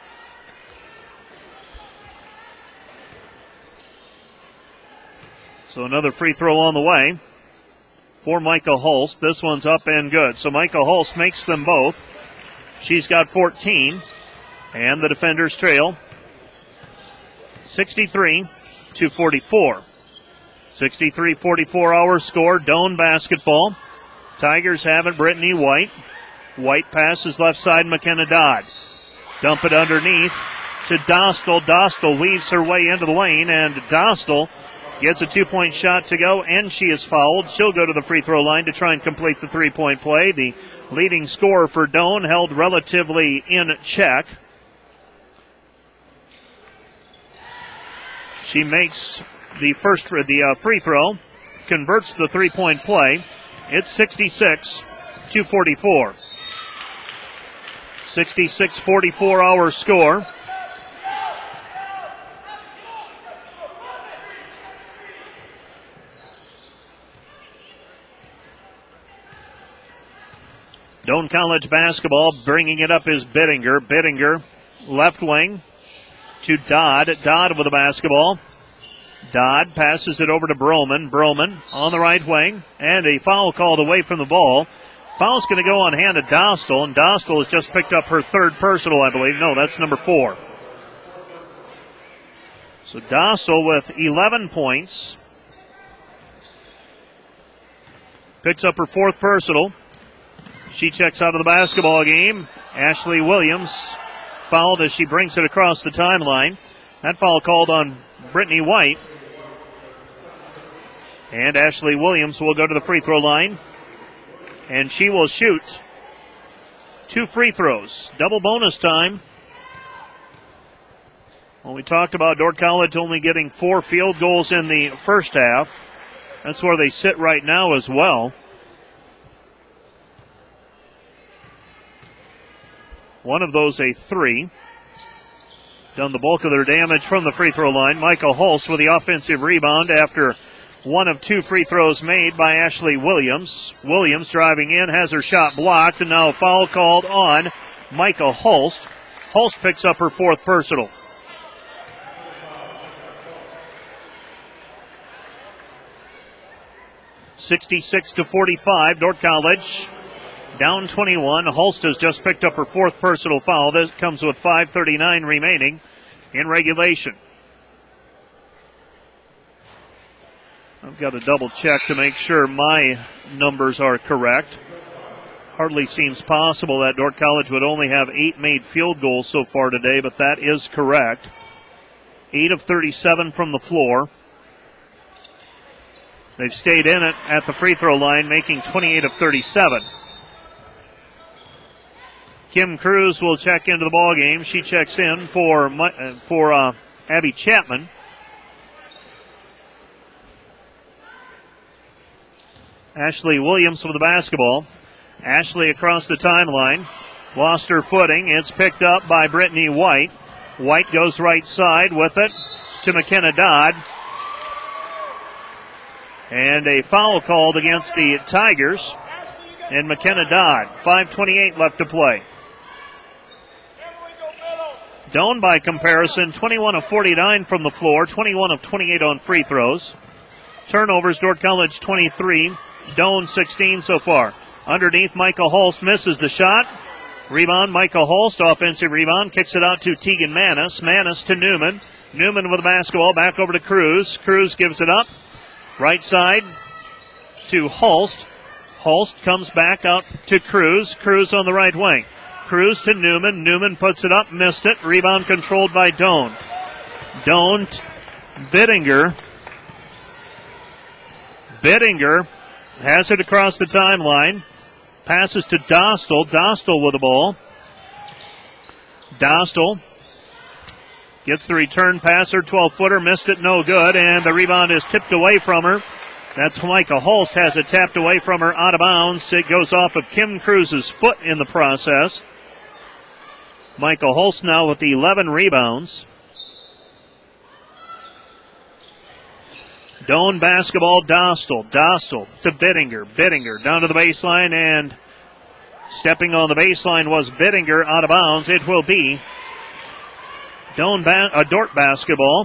So another free throw on the way for Micah Hulst. This one's up and good. So Micah Hulst makes them both. She's got 14. And the defenders trail 63-44. 63-44 our score. Doan basketball. Tigers have it. Brittany White. White passes left side. McKenna Dodd. Dump it underneath to Dostal. Dostal weaves her way into the lane, and Dostal gets a 2-point shot to go, and she is fouled. She'll go to the free throw line to try and complete the 3-point play. The leading scorer for Doan held relatively in check. She makes the free throw, converts the 3-point play. It's 66-44. 66-44 our score. Doan College basketball, bringing it up is Bittinger. Bittinger, left wing to Dodd. Dodd with the basketball. Dodd passes it over to Broman. Broman on the right wing, and a foul called away from the ball. Foul's going to go on hand of Dostal, and Dostal has just picked up her 3rd personal, I believe. No, that's number 4. So Dostal with 11 points. Picks up her 4th personal. She checks out of the basketball game. Ashley Williams fouled as she brings it across the timeline. That foul called on Brittany White. And Ashley Williams will go to the free throw line. And she will shoot 2 free throws. Double bonus time. Well, we talked about Dordt College only getting 4 field goals in the first half. That's where they sit right now as well. One of those a 3. Done the bulk of their damage from the free throw line. Michael Hulst with the offensive rebound after One of 2 free throws made by Ashley Williams. Williams driving in, has her shot blocked, and now a foul called on Micah Holst. Holst picks up her 4th personal. (66-45), Dordt College down 21. Holst has just picked up her 4th personal foul. This comes with 5:39 remaining in regulation. I've got to double check to make sure my numbers are correct. Hardly seems possible that Dordt College would only have 8 made field goals so far today, but that is correct. 8 of 37 from the floor. They've stayed in it at the free throw line, making 28 of 37. Kim Cruz will check into the ball game. She checks in for Abby Chapman. Ashley Williams with the basketball. Ashley across the timeline. Lost her footing. It's picked up by Brittany White. White goes right side with it to McKenna Dodd. And a foul called against the Tigers and McKenna Dodd. 5:28 left to play. Doan, by comparison, 21 of 49 from the floor, 21 of 28 on free throws. Turnovers, Dordt College 23. Doan 16 so far. Underneath, Micah Holst misses the shot. Rebound, Micah Holst, offensive rebound, kicks it out to Tegan Manis. Manis to Newman. Newman with the basketball, back over to Cruz. Cruz gives it up. Right side to Holst. Holst comes back out to Cruz. Cruz on the right wing. Cruz to Newman. Newman puts it up, missed it. Rebound controlled by Doan. Doan, Bittinger. Bittinger has it across the timeline. Passes to Dostal. Dostal with the ball. Dostal gets the return passer, 12-footer, missed it, no good, and the rebound is tipped away from her. That's Micah Holst has it tapped away from her, out of bounds. It goes off of Kim Cruz's foot in the process. Micah Holst now with 11 rebounds. Doan basketball, Dostal. Dostal to Bittinger. Bittinger down to the baseline, and stepping on the baseline was Bittinger, out of bounds. It will be Dordt basketball.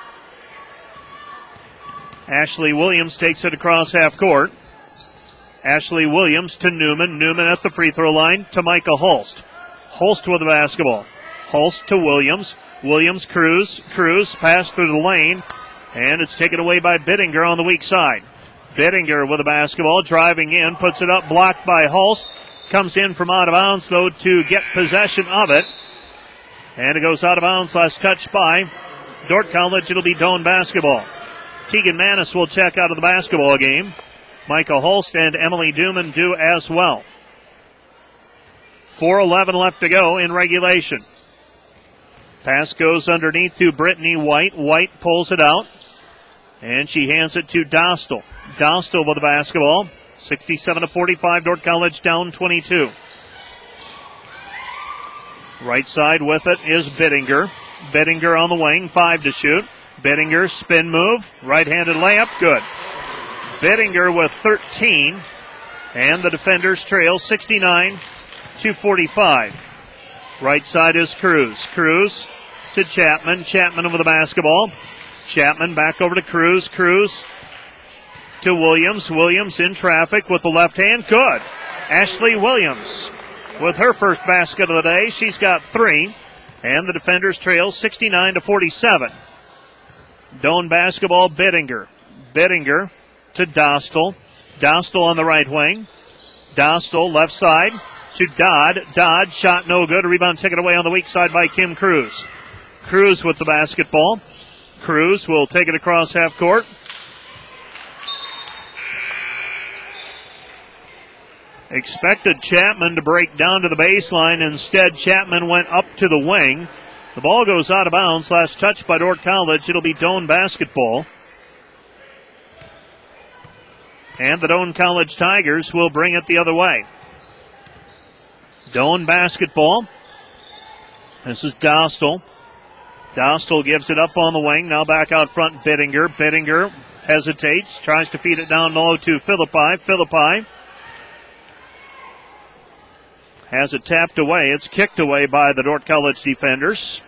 Ashley Williams takes it across half court. Ashley Williams to Newman. Newman at the free throw line to Micah Holst. Holst with the basketball. Holst to Williams. Williams, Cruz. Cruz pass through the lane, and it's taken away by Bittinger on the weak side. Bittinger with the basketball, driving in, puts it up, blocked by Holst. Comes in from out of bounds, though, to get possession of it. And it goes out of bounds, last touch by Dordt College. It'll be Doan basketball. Tegan Manis will check out of the basketball game. Micah Holst and Emily Newman do as well. 4:11 left to go in regulation. Pass goes underneath to Brittany White. White pulls it out, and she hands it to Dostal. Dostal with the basketball. 67-45, Dordt College down 22. Right side with it is Bittinger. Bittinger on the wing, 5 to shoot. Bittinger spin move, right-handed layup, good. Bittinger with 13, and the defenders trail 69-45. Right side is Cruz. Cruz to Chapman. Chapman with the basketball. Chapman back over to Cruz. Cruz to Williams. Williams in traffic with the left hand. Good. Ashley Williams with her first basket of the day. She's got 3. And the defenders trail 69-47. Doan basketball, Bittinger. Bittinger to Dostal. Dostal on the right wing. Dostal left side to Dodd. Dodd, shot no good. A rebound taken away on the weak side by Kim Cruz. Cruz with the basketball. Cruz will take it across half court. Expected Chapman to break down to the baseline. Instead, Chapman went up to the wing. The ball goes out of bounds. Last touch by Dordt College. It'll be Doan basketball. And the Doan College Tigers will bring it the other way. Doan basketball. This is Dostal. Dostal gives it up on the wing. Now back out front, Bittinger. Bittinger hesitates, tries to feed it down low to Philippi. Philippi has it tapped away. It's kicked away by the Dordt College defenders.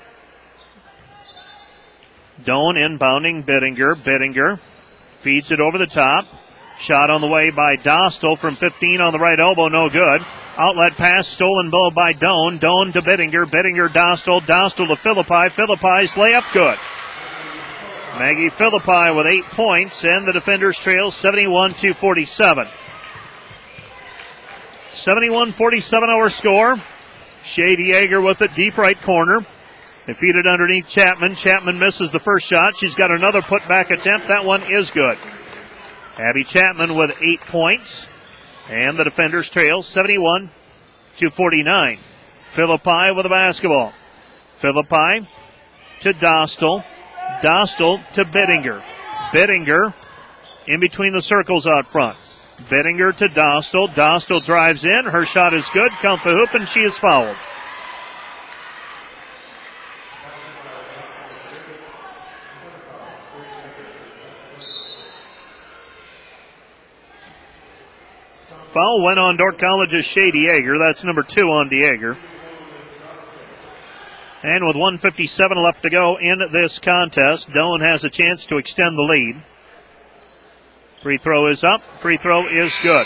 Doan inbounding Bittinger. Bittinger feeds it over the top. Shot on the way by Dostal from 15 on the right elbow, no good. Outlet pass stolen by Doan. Doan to Bittinger. Bittinger, Dostal. Dostal to Philippi. Philippi's layup good. Maggie Philippi with 8 points, and the defenders trail 71-47. 71-47 our score. Shady Yeager with it, deep right corner. They feed it underneath Chapman. Chapman misses the first shot. She's got another putback attempt. That one is good. Abby Chapman with 8 points. And the defenders trail 71-49. Philippi with the basketball. Philippi to Dostal. Dostal to Bittinger. Bittinger in between the circles out front. Bittinger to Dostal. Dostal drives in. Her shot is good. Count the hoop, and she is fouled. Foul went on Dordt College's Shady Yeager. That's number 2 on DeYager. And with 1:57 left to go in this contest, Doan has a chance to extend the lead. Free throw is up. Free throw is good.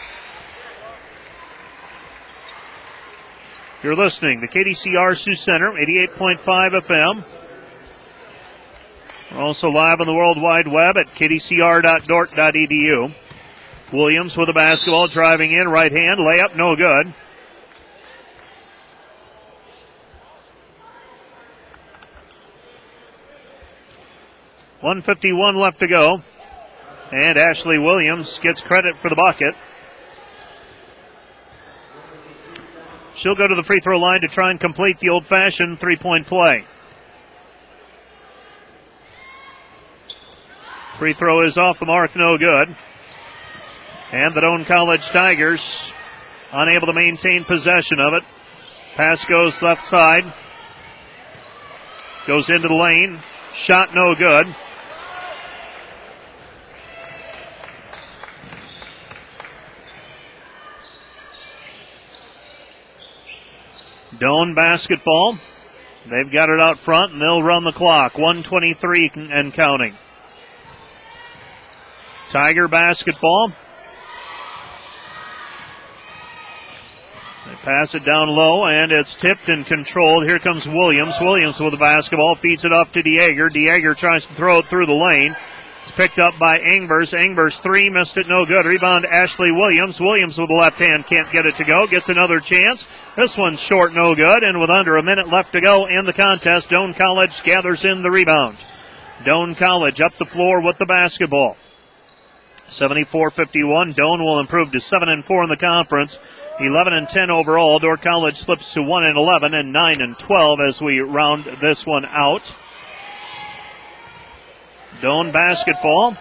You're listening to KDCR Sioux Center, 88.5 FM. We're also live on the World Wide Web at kdcr.dort.edu. Williams with the basketball, driving in, right hand, layup, no good. .151 left to go. And Ashley Williams gets credit for the bucket. She'll go to the free throw line to try and complete the old-fashioned three-point play. Free throw is off the mark, no good. And the Doan College Tigers unable to maintain possession of it. Pass goes left side. Goes into the lane. Shot no good. Doan basketball. They've got it out front, and they'll run the clock. 1:23 and counting. Tiger basketball. They pass it down low, and it's tipped and controlled. Here comes Williams. Williams with the basketball, feeds it off to DeYager. DeYager tries to throw it through the lane. It's picked up by Engbers. Engbers 3, missed it, no good. Rebound, Ashley Williams. Williams with the left hand, can't get it to go. Gets another chance. This one's short, no good. And with under a minute left to go in the contest, Doan College gathers in the rebound. Doan College up the floor with the basketball. 74-51. Doan will improve to 7-4 in the conference. 11-10 overall. Dordt College slips to 1-11 and 9-12 as we round this one out. Doan basketball.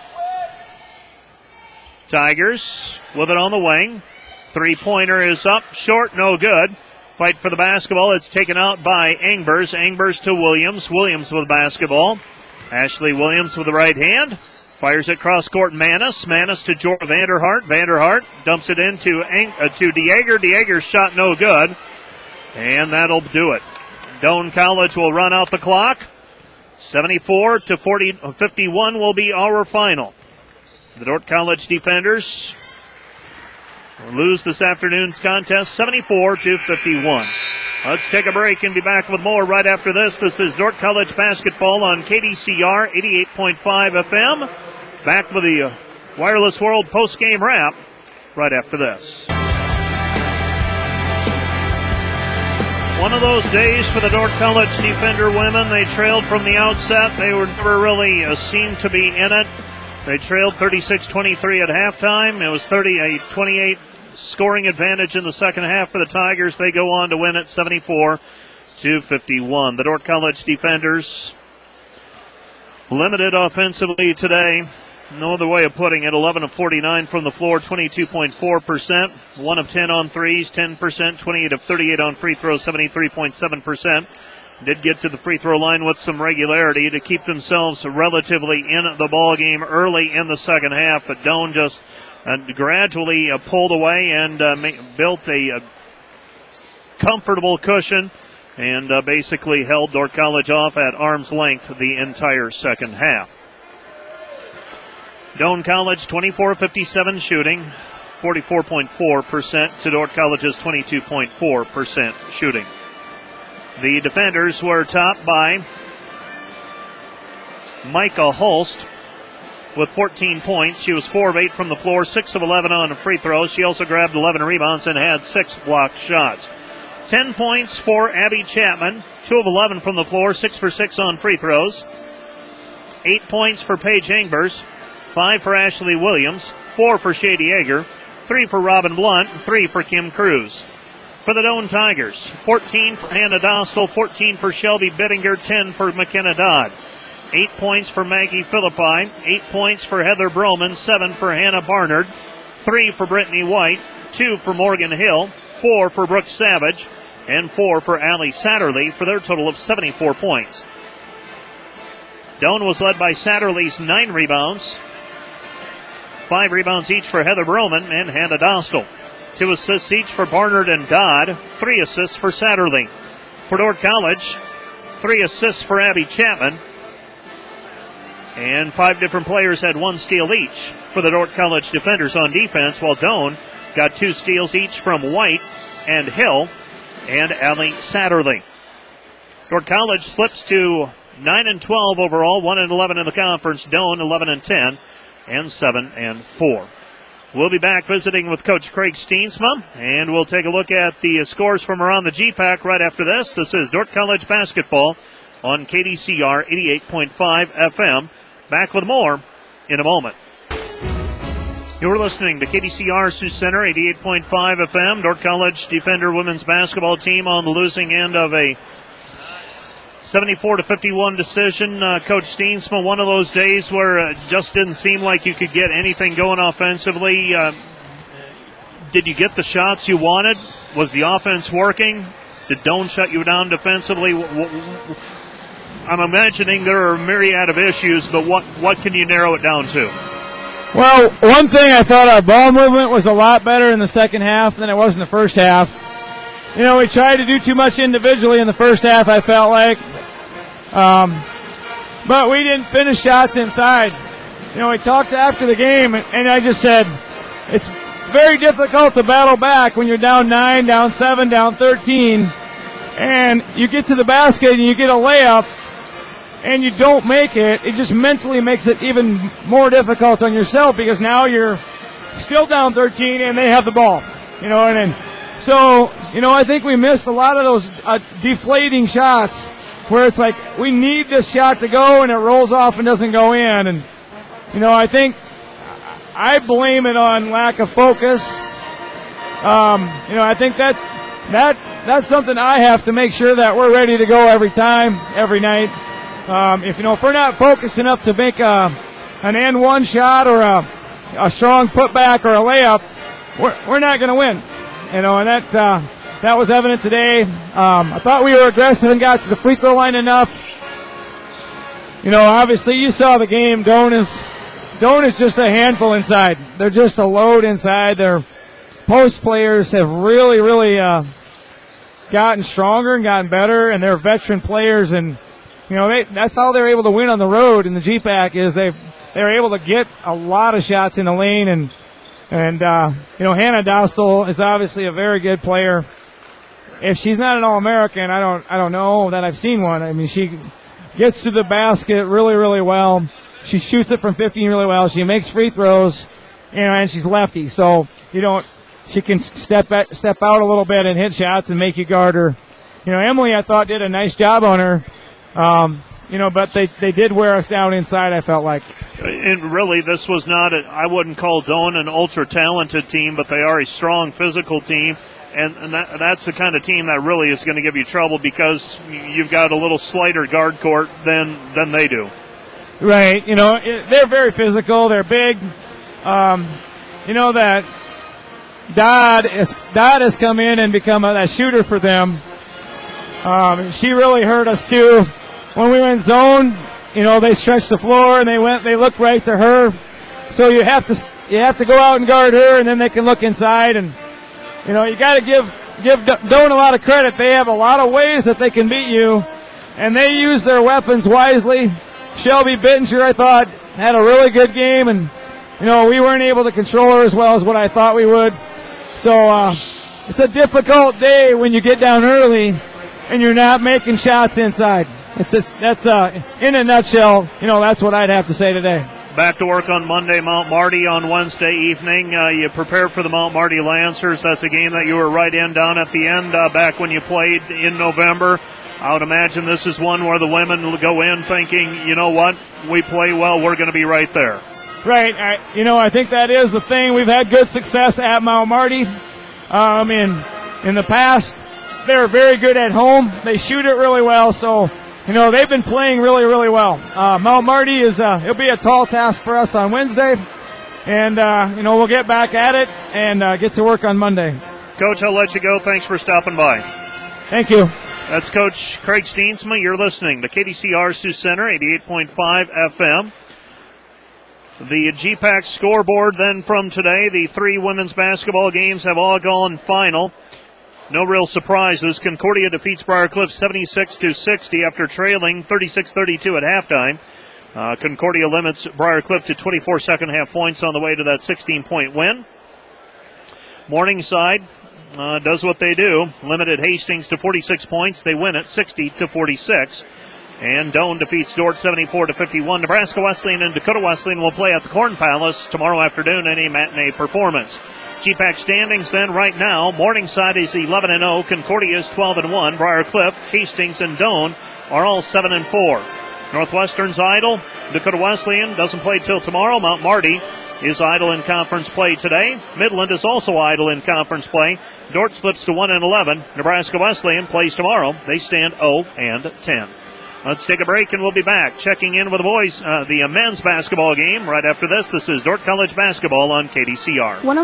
Tigers with it on the wing. Three-pointer is up, short, no good. Fight for the basketball. It's taken out by Engbers. Engbers to Williams. Williams with the basketball. Ashley Williams with the right hand. Fires it cross court. Manis. Manis to Jordan Vanderhart. Vanderhart dumps it into DeYager. DeYager's shot no good. And that'll do it. Doan College will run out the clock. 74-51 will be our final. The Dordt College defenders lose this afternoon's contest 74-51. Let's take a break and be back with more right after this. This is Dordt College basketball on KDCR 88.5 FM. Back with the Wireless World post-game wrap right after this. One of those days for the Dordt College defender women. They trailed from the outset. They were never really seen to be in it. They trailed 36-23 at halftime. It was 28 scoring advantage in the second half for the Tigers. They go on to win it 74-51. The Dordt College defenders limited offensively today. No other way of putting it. 11 of 49 from the floor, 22.4%. 1 of 10 on threes, 10%. 28 of 38 on free throws, 73.7%. did get to the free throw line with some regularity to keep themselves relatively in the ball game early in the second half, but Doane just gradually pulled away and built a comfortable cushion and basically held Dordt College off at arm's length the entire second half. Doane College 24-57 shooting, 44.4% to Dordt College's 22.4% shooting. The defenders were topped by Micah Holst with 14 points. She was 4 of 8 from the floor, 6 of 11 on free throws. She also grabbed 11 rebounds and had 6 blocked shots. 10 points for Abby Chapman, 2 of 11 from the floor, 6 for 6 on free throws. 8 points for Paige Engbers, 5 for Ashley Williams, 4 for Shady Yeager, 3 for Robin Blunt, 3 for Kim Cruz. For the Doane Tigers, 14 for Hannah Dostal, 14 for Shelby Bittinger, 10 for McKenna Dodd. 8 points for Maggie Philippi, 8 points for Heather Broman, 7 for Hannah Barnard, 3 for Brittany White, 2 for Morgan Hill, 4 for Brooke Savage, and 4 for Allie Satterley for their total of 74 points. Doane was led by Satterley's 9 rebounds, 5 rebounds each for Heather Broman and Hannah Dostal. 2 assists each for Barnard and Dodd, 3 assists for Satterley. For Dordt College, 3 assists for Abby Chapman, and 5 different players had 1 steal each for the Dordt College defenders on defense, while Doane got 2 steals each from White and Hill and Allie Satterley. Dordt College slips to 9-12 overall, 1-11 in the conference. Doane 11-10 and 7-4. We'll be back visiting with Coach Craig Steensma, and we'll take a look at the scores from around the GPAC right after this. This is Dordt College basketball on KDCR 88.5 FM. Back with more in a moment. You're listening to KDCR Sioux Center 88.5 FM. Dordt College Defender women's basketball team on the losing end of a 74-51 decision. Coach Steensma, one of those days where it just didn't seem like you could get anything going offensively. Did you get the shots you wanted? Was the offense working? Did Doane shut you down defensively? I'm imagining there are a myriad of issues, but what can you narrow it down to? Well, one thing, I thought our ball movement was a lot better in the second half than it was in the first half. You know, we tried to do too much individually in the first half, I felt like. But we didn't finish shots inside. You know, we talked after the game, and I just said, it's very difficult to battle back when you're down 9, down 7, down 13, and you get to the basket and you get a layup, and you don't make it. It just mentally makes it even more difficult on yourself because now you're still down 13 and they have the ball. You know, and then, so, you know, I think we missed a lot of those deflating shots where it's like we need this shot to go and it rolls off and doesn't go in. And, you know, I think I blame it on lack of focus. You know, I think that's something I have to make sure that we're ready to go every time, every night. If we're not focused enough to make an N1 shot or a strong putback or a layup, we're not going to win. You know, and that was evident today. I thought we were aggressive and got to the free throw line enough. You know, obviously you saw the game. Doane is just a handful inside. They're just a load inside. Their post players have really, really gotten stronger and gotten better, and they're veteran players. And you know, that's how they're able to win on the road in the GPAC is they're able to get a lot of shots in the lane. And you know, Hannah Dostal is obviously a very good player. If she's not an All-American, I don't know that I've seen one. I mean, she gets to the basket really, really well. She shoots it from 15 really well. She makes free throws, you know, and she's lefty. So she can step out a little bit and hit shots and make you guard her. You know, Emily, I thought, did a nice job on her. You know, but they did wear us down inside, I felt like. And really, this was not I wouldn't call Doane an ultra-talented team, but they are a strong physical team. And that's the kind of team that really is going to give you trouble because you've got a little slighter guard court than they do. Right. You know, they're very physical. They're big. You know that Dodd has come in and become a shooter for them. She really hurt us too. When we went zone, they stretched the floor and they looked right to her. So you have to go out and guard her, and then they can look inside. And you got to give Doan a lot of credit. They have a lot of ways that they can beat you, and they use their weapons wisely. Shelby Bittinger, I thought, had a really good game, and we weren't able to control her as well as what I thought we would. So it's a difficult day when you get down early and you're not making shots inside. That's in a nutshell. That's what I'd have to say today. Back to work on Monday, Mount Marty on Wednesday evening. You prepared for the Mount Marty Lancers. That's a game that you were right in down at the end back when you played in November. I would imagine this is one where the women will go in thinking, you know what, we play well, we're going to be right there. Right. I think that is the thing. We've had good success at Mount Marty. In the past, they're very good at home. They shoot it really well, so they've been playing really, really well. Mount Marty it'll be a tall task for us on Wednesday, and we'll get back at it and get to work on Monday. Coach, I'll let you go. Thanks for stopping by. Thank you. That's Coach Craig Steensma. You're listening to KDCR Sioux Center, 88.5 FM. The GPAC scoreboard then from today, the 3 women's basketball games have all gone final. No real surprises. Concordia defeats Briar Cliff 76-60 after trailing 36-32 at halftime. Concordia limits Briar Cliff to 24 second-half points on the way to that 16-point win. Morningside does what they do. Limited Hastings to 46 points. They win it 60-46. And Doan defeats Dordt 74-51. Nebraska Wesleyan and Dakota Wesleyan will play at the Corn Palace tomorrow afternoon in a matinee performance. GPAC standings then right now. Morningside is 11-0. Concordia is 12-1. Briar Cliff, Hastings, and Doan are all 7-4. Northwestern's idle. Dakota Wesleyan doesn't play till tomorrow. Mount Marty is idle in conference play today. Midland is also idle in conference play. Dordt slips to 1-11. Nebraska Wesleyan plays tomorrow. They stand 0-10. Let's take a break and we'll be back checking in with the boys, the men's basketball game right after this. This is Dordt College basketball on KDCR.